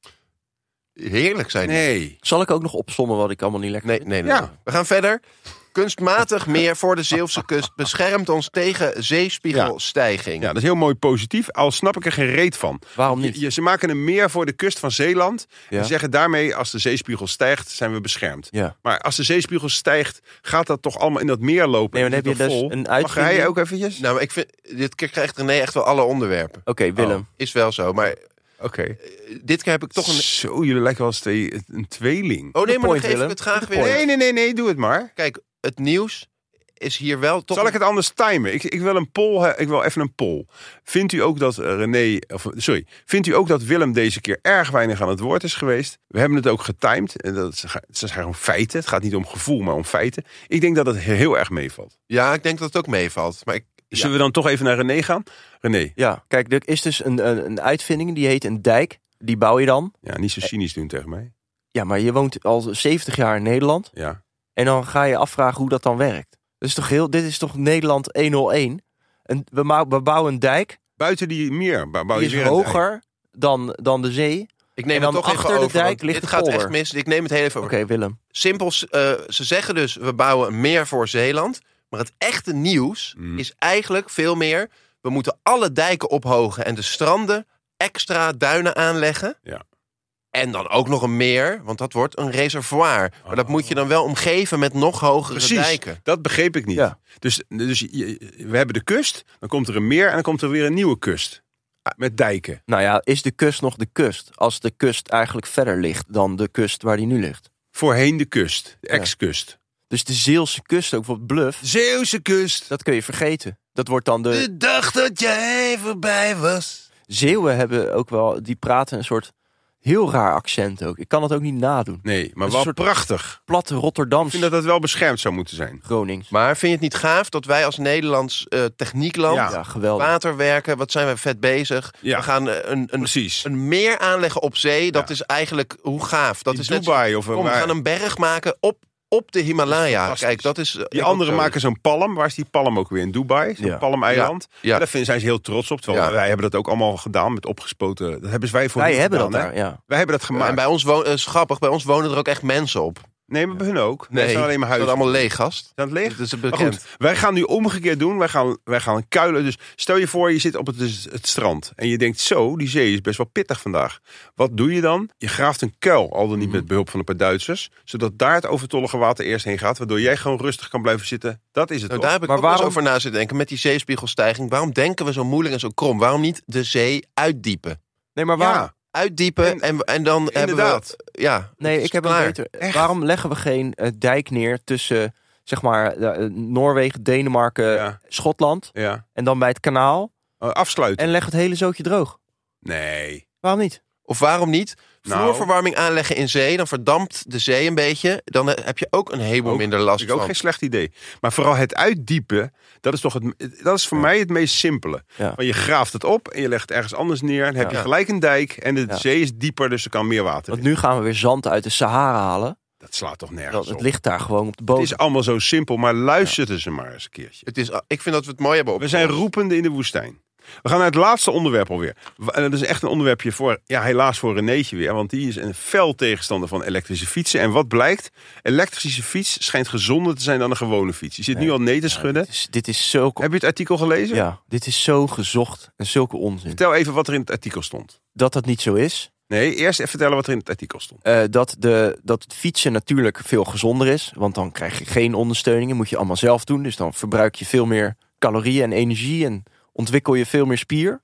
Heerlijk zijn die. Nee. Zal ik ook nog opsommen wat ik allemaal niet lekker Nee, vind? nee, nee. Ja. nee. We gaan verder. Kunstmatig meer voor de Zeeuwse kust beschermt ons tegen zeespiegelstijging. Ja, dat is heel mooi positief. Al snap ik er geen reet van. Waarom niet? Je, je, ze maken een meer voor de kust van Zeeland. Ja. En zeggen daarmee, als de zeespiegel stijgt, zijn we beschermd. Ja. Maar als de zeespiegel stijgt, gaat dat toch allemaal in dat meer lopen? Nee, maar dan heb je dus vol? een Mag uitvinding. hij ook eventjes? Nou, maar ik vind, dit keer krijgt René echt wel alle onderwerpen. Oké, okay, Willem. Oh. Is wel zo, maar Oké. Okay. dit keer heb ik toch een... Zo, jullie lijken wel eens twee, een tweeling. Oh nee, maar point, dan geef Willem. ik het graag Good weer. point. Nee, nee, nee, nee, doe het maar. Kijk, het nieuws is hier wel toch... Zal ik het anders timen? Ik, ik wil een poll. Ik wil even een poll. Vindt u ook dat uh, René, of sorry, vindt u ook dat Willem deze keer erg weinig aan het woord is geweest? We hebben het ook getimed. En dat zijn gewoon feiten. Het gaat niet om gevoel, maar om feiten. Ik denk dat het heel erg meevalt. Ja, ik denk dat het ook meevalt. Maar ik, Zullen ja. we dan toch even naar René gaan? René. Ja, kijk, er is dus een, een, een uitvinding, die heet een dijk. Die bouw je dan. Ja, niet zo cynisch doen tegen mij. Ja, maar je woont al zeventig jaar in Nederland. Ja. En dan ga je afvragen hoe dat dan werkt. Dat is toch heel, dit is toch Nederland honderdéén? En we, mou- we bouwen een dijk. Buiten die meer. Bouw Die je is weer een hoger dan, dan de zee. Ik neem En dan het toch achter even de over, dijk want ligt dit de gaat polder. echt mis. Ik neem het heel even Oké, over. okay, Willem. Simpel, uh, ze zeggen dus, we bouwen een meer voor Zeeland. Maar het echte nieuws Mm. is eigenlijk veel meer... we moeten alle dijken ophogen en de stranden extra duinen aanleggen. Ja. En dan ook nog een meer, want dat wordt een reservoir. Maar dat moet je dan wel omgeven met nog hogere Precies, dijken. dat begreep ik niet. Ja. Dus, dus je- we hebben de kust, dan komt er een meer en dan komt er weer een nieuwe kust. Met dijken. Nou ja, is de kust nog de kust? Als de kust eigenlijk verder ligt dan de kust waar die nu ligt. Voorheen de kust, de Ja. ex-kust. Dus de Zeelse kust, ook bijvoorbeeld Bluff, Zeeuwse kust. dat kun je vergeten. Dat wordt dan de... De dag dat jij voorbij was. Zeeuwen hebben ook wel, die praten een soort heel raar accent ook. Ik kan het ook niet nadoen. Nee, maar is wel een soort- prachtig. Plat Ik Rotterdams, vind dat dat wel beschermd zou moeten zijn. Gronings. Maar vind je het niet gaaf dat wij als Nederlands uh, techniekland... Ja. Ja, geweldig. water werken, wat zijn wij vet bezig. Ja. We gaan uh, een, een, Precies. een meer aanleggen op zee. Dat Ja. is eigenlijk, hoe gaaf. Dat In is net Dubai zo- of Kom, we waar- gaan een berg maken op, op de Himalaya. fantastisch. Kijk, dat is... uh, Die ook anderen zo. maken zo'n palm. Waar is die palm ook weer? In Dubai? Zo'n Ja. palmeiland. Ja. Ja. Daar vinden, zijn ze heel trots op. Terwijl Ja. wij hebben dat ook allemaal gedaan met opgespoten. Dat hebben wij voor Wij hen hebben gedaan, dat hè? daar, ja. Wij hebben dat En gemaakt. bij ons wonen, is grappig, bij ons wonen er ook echt mensen op. Nee, maar bij hun ook. Nee, Nee, zijn alleen maar dat is huizen. allemaal leeg, gast. Zijn het leeg? Dat is Maar bekend. goed, wij gaan nu omgekeerd doen. Wij gaan, wij gaan kuilen. Dus stel je voor, je zit op het, het strand. En je denkt, zo, die zee is best wel pittig vandaag. Wat doe je dan? Je graaft een kuil, al dan niet met behulp van een paar Duitsers. Zodat daar het overtollige water eerst heen gaat. Waardoor jij gewoon rustig kan blijven zitten. Dat is het Nou, toch? daar heb ik Maar ook wel eens waarom- over na zitten denken. Met die zeespiegelstijging. Waarom denken we zo moeilijk en zo krom? Waarom niet de zee uitdiepen? Nee, maar waarom... Ja, Uitdiepen en, En- en, dan hebben inderdaad. we... Ja, Nee, het is ik heb een klaar. beter... Echt? Waarom leggen we geen eh, dijk neer tussen, zeg maar, eh, Noorwegen, Denemarken, Ja. Schotland... ja. en dan bij het kanaal Oh, afsluiten. en leg het hele zootje droog? Nee. Waarom niet? Of waarom niet Nou. vloerverwarming aanleggen in zee? Dan verdampt de zee een beetje. Dan eh, heb je ook een heleboel Ook- minder last Vind ik ook van. geen slecht idee. Maar vooral het uitdiepen, dat is toch het, dat is voor mij het meest simpele. Ja. Want je graaft het op en je legt het ergens anders neer. Dan heb je Ja. gelijk een dijk en de Ja. zee is dieper, dus er kan meer water Want in. nu gaan we weer zand uit de Sahara halen. Dat slaat toch nergens Dat, het op. ligt daar gewoon op de Het bodem. is allemaal zo simpel, maar luisteren ze maar eens een keertje. Het is, ik vind dat we het mooi hebben op. We zijn roepende in de woestijn. We gaan naar het laatste onderwerp alweer. En dat is echt een onderwerpje voor, ja, helaas voor Renéetje weer. Want die is een fel tegenstander van elektrische fietsen. En wat blijkt? Elektrische fiets schijnt gezonder te zijn dan een gewone fiets. Je zit nu al nee te schudden. Dit is, dit is zo... Heb je het artikel gelezen? Ja, dit is zo gezocht en zulke onzin. Vertel even wat er in het artikel stond. Dat dat niet zo is. Nee, eerst even vertellen wat er in het artikel stond. Eh, dat, de, dat het fietsen natuurlijk veel gezonder is. Want dan krijg je geen ondersteuningen. Moet je allemaal zelf doen. Dus dan verbruik je veel meer calorieën en energie. En ontwikkel je veel meer spier.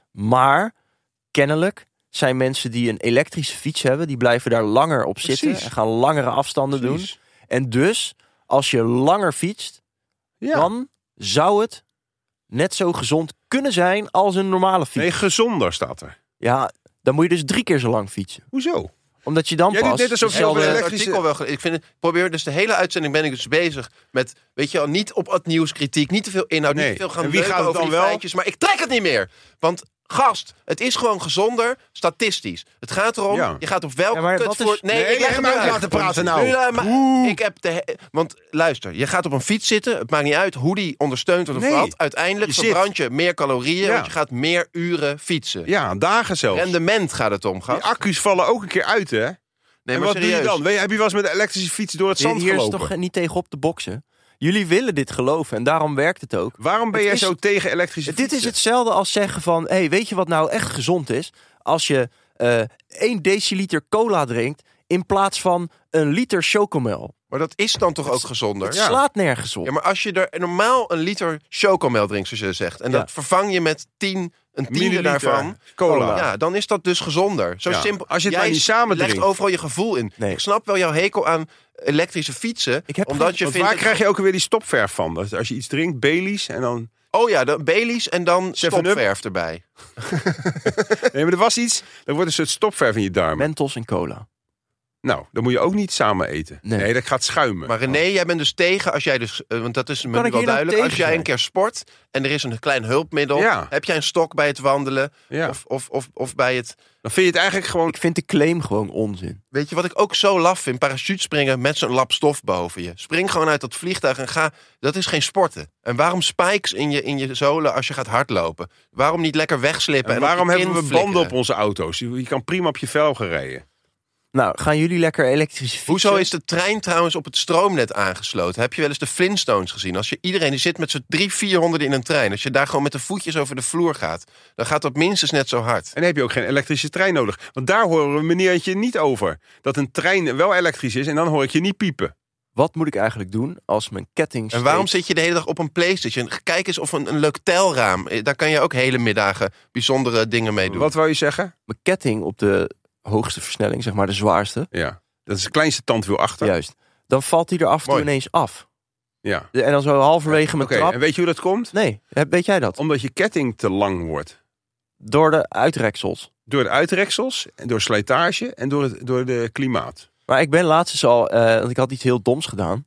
Maar kennelijk zijn mensen die een elektrische fiets hebben. Die blijven daar langer op zitten. Precies. En gaan langere afstanden Precies. doen. En dus, als je langer fietst. Ja. Dan zou het net zo gezond kunnen zijn als een normale fiets. Nee, gezonder staat er. Ja, dan moet je dus drie keer zo lang fietsen. Hoezo? Omdat je dan Jij doet pas... net alsof je over dezelfde- het elektrische- artikel wel. ge- Ik vind het, probeer dus de hele uitzending ben ik dus bezig met, weet je wel, niet op het nieuws kritiek, niet te veel inhoud, Nee. niet te veel gaan En wie leuken gaat het over dan die wel? feitjes, maar ik trek het niet meer. Want gast, het is gewoon gezonder, statistisch. Het gaat erom, Ja. je gaat op welke Ja, maar kut wat is- voor... Nee, Nee, ik leg hem het nu uit uit. laten praten nou. Nu, eh, maar Oeh. ik heb de, he- want luister, je gaat op een fiets zitten, het maakt niet uit hoe die ondersteunt wordt of Nee. wat. Uiteindelijk Je zit. verbrand je meer calorieën, Ja. want je gaat meer uren fietsen. Ja, dagen zelfs. Rendement gaat het om, Die gast. accu's vallen ook een keer uit, hè? Nee, En maar wat doe je serieus. dan? Weet je, heb je wel eens met een elektrische fiets door het Hier, zand hier is gelopen? toch niet tegen op te boksen. Jullie willen dit geloven en daarom werkt het ook. Waarom ben Het jij is- zo tegen elektrische Dit is fietsen? hetzelfde als zeggen van... Hey, weet je wat nou echt gezond is? Als je eh één deciliter cola drinkt... in plaats van een liter chocomel. Maar dat is dan toch ook gezonder? Het slaat nergens op. Ja, maar als je er normaal een liter chocomel drinkt, zoals je zegt... en Ja. dat vervang je met tien een tiende Milliliter daarvan, cola. ja, dan is dat dus gezonder. Zo Ja, simpel. als je het Jij maar niet samen legt drinkt. overal je gevoel in. Nee. Ik snap wel jouw hekel aan elektrische fietsen. Ik heb omdat geen- je Want vindt waar het- krijg je ook weer die stopverf van? Dat als je iets drinkt, Baileys en dan... Oh ja, de Baileys en dan Seven Up. stopverf erbij. Nee, maar er was iets, er wordt een soort stopverf in je darmen. Mentos en cola. Nou, dan moet je ook niet samen eten. Nee. Nee, dat gaat schuimen. Maar René, jij bent dus tegen als jij dus, uh, want dat is me Kan nu ik wel hier nou duidelijk. Als tegen jij een zijn? keer sport en er is een klein hulpmiddel, Ja. heb jij een stok bij het wandelen Ja. of, of, of, of bij het. Dan vind je het eigenlijk gewoon... Ik vind de claim gewoon onzin. Weet je wat ik ook zo laf vind? Parachutespringen met zo'n lap stof boven je. Spring gewoon uit dat vliegtuig en ga. Dat is geen sporten. En waarom spikes in je, in je zolen als je gaat hardlopen? Waarom niet lekker wegslippen? En En, op waarom je hebben kin we banden flikkeren? op onze auto's? Je je kan prima op je velgen rijden. Nou, gaan jullie lekker elektrisch fietsen? Hoezo is de trein trouwens op het stroomnet aangesloten? Heb je wel eens de Flintstones gezien? Als je iedereen die zit met z'n drie, vierhonderd in een trein. Als je daar gewoon met de voetjes over de vloer gaat, dan gaat dat minstens net zo hard. En dan heb je ook geen elektrische trein nodig. Want daar horen we meneertje niet over. Dat een trein wel elektrisch is en dan hoor ik je niet piepen. Wat moet ik eigenlijk doen als mijn ketting En waarom steeds- zit je de hele dag op een PlayStation? Kijk eens of een, een leuk telraam. Eh, Daar kan je ook hele middagen bijzondere dingen mee doen. Wat wou je zeggen? mijn ketting op de hoogste versnelling, zeg maar de zwaarste, Ja, dat is de kleinste tandwiel achter. juist, dan valt die er af en toe Mooi. ineens af. Ja. De- En dan zo halverwege mijn Oké, trap. en weet je hoe dat komt? Nee, heb- weet jij dat? Omdat je ketting te lang wordt. Door de uitreksels. Door de uitreksels, en door slijtage en door het door de klimaat. Maar ik ben laatst eens al, eh, want ik had iets heel doms gedaan.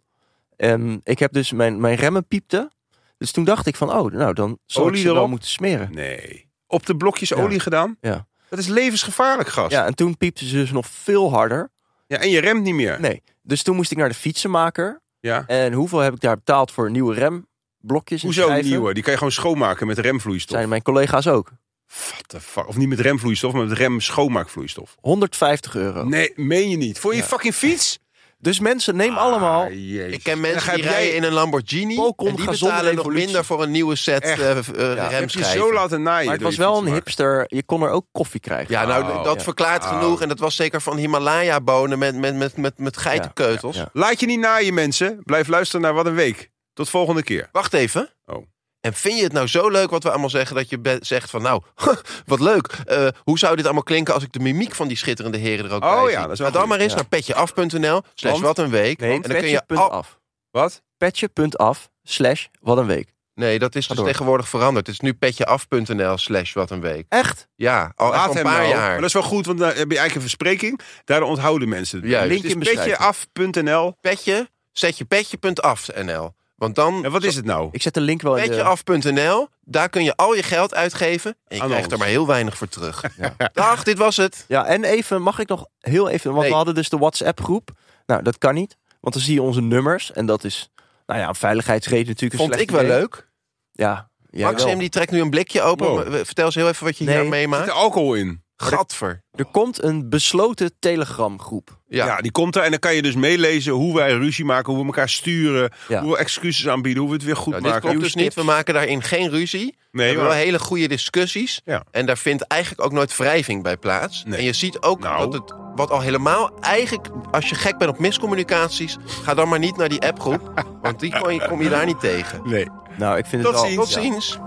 En ik heb dus, mijn, mijn remmen piepten. Dus toen dacht ik van, oh, nou dan zal Olie ik ze wel erop? moeten smeren. Nee. Op de blokjes Ja. olie gedaan? Ja. Dat is levensgevaarlijk, gast. Ja, en toen piepten ze dus nog veel harder. Ja, en je remt niet meer. Nee, dus toen moest ik naar de fietsenmaker. Ja. En hoeveel heb ik daar betaald voor nieuwe remblokjes? en Hoezo schijven? nieuwe? Die kan je gewoon schoonmaken met remvloeistof. Zijn mijn collega's ook. What the fuck? Of niet met remvloeistof, maar met rem schoonmaakvloeistof. honderdvijftig euro. Nee, meen je niet. Voor je Ja. fucking fiets? Dus mensen, neem allemaal. Ah, jezus. Ik ken En dan mensen ga die jij- rijden in een Lamborghini Volcom, en die ga zonder betalen nog revolutie. minder voor een nieuwe set Echt? uh, uh, heb je remschijven. zo laten naaien. Maar het door was je wel een fietsmaker. hipster. Je kon er ook koffie krijgen. Ja, nou, Oh, dat ja. verklaart Oh. genoeg. En dat was zeker van Himalaya-bonen met, met, met, met, met geitenkeutels. Ja, ja. Laat je niet naaien, mensen. Blijf luisteren naar Wat een Week. Tot volgende keer. Wacht even. Oh. En vind je het nou zo leuk wat we allemaal zeggen, dat je be- zegt van nou, wat leuk. Eh, hoe zou dit allemaal klinken als ik de mimiek van die schitterende heren er ook Oh bij ja, zie? dat is wel Ga dan goed. maar eens Ja. naar petjeaf.nl slash Want? wat een week. Nee, en dan kun je al... petje.af. Wat? Petje.af slash wat een week. Nee, dat is dus door. tegenwoordig veranderd. Het is nu petjeaf.nl slash wat een week. Echt? Ja, al echt Laat al een hem paar nou. jaar. Maar dat is wel goed, want dan heb je eigenlijk een verspreking. Daardoor onthouden mensen het. Juist. Link Link in is beschrijving. petjeaf.nl. Petje, zet je petje.af.nl. Want dan... En wat is het nou? Ik zet de link wel in de... Petjeaf.nl, daar kun je al je geld uitgeven. En je Aan krijgt ons. er maar heel weinig voor terug. Dag, dit was het. Ja, en even, mag ik nog heel even... Want Nee. we hadden dus de WhatsApp groep. Nou, dat kan niet. Want dan zie je onze nummers. En dat is, nou ja, een veiligheidsreden natuurlijk een Vond slecht ik wel idee. leuk. Ja. ja Maxim wel. die trekt nu een blikje open. Wow. Vertel eens heel even wat je Nee. hier Er meemaakt. zit alcohol in. Gadver. Er komt een besloten Telegram groep. Ja. Ja. die komt er. En dan kan je dus meelezen hoe wij ruzie maken. Hoe we elkaar sturen. Ja. Hoe we excuses aanbieden. Hoe we het weer goed Nou, dit maken. klopt dus niet. We maken daarin geen ruzie. We Nee, hebben maar... wel hele goede discussies. Ja. En daar vindt eigenlijk ook nooit wrijving bij plaats. Nee. En je ziet ook Nou. dat het, wat al helemaal eigenlijk, als je gek bent op miscommunicaties, ga dan maar niet naar die appgroep. Want die kom je, kom je daar niet tegen. Nee. Nou, ik vind Tot het wel... ziens. Tot ziens.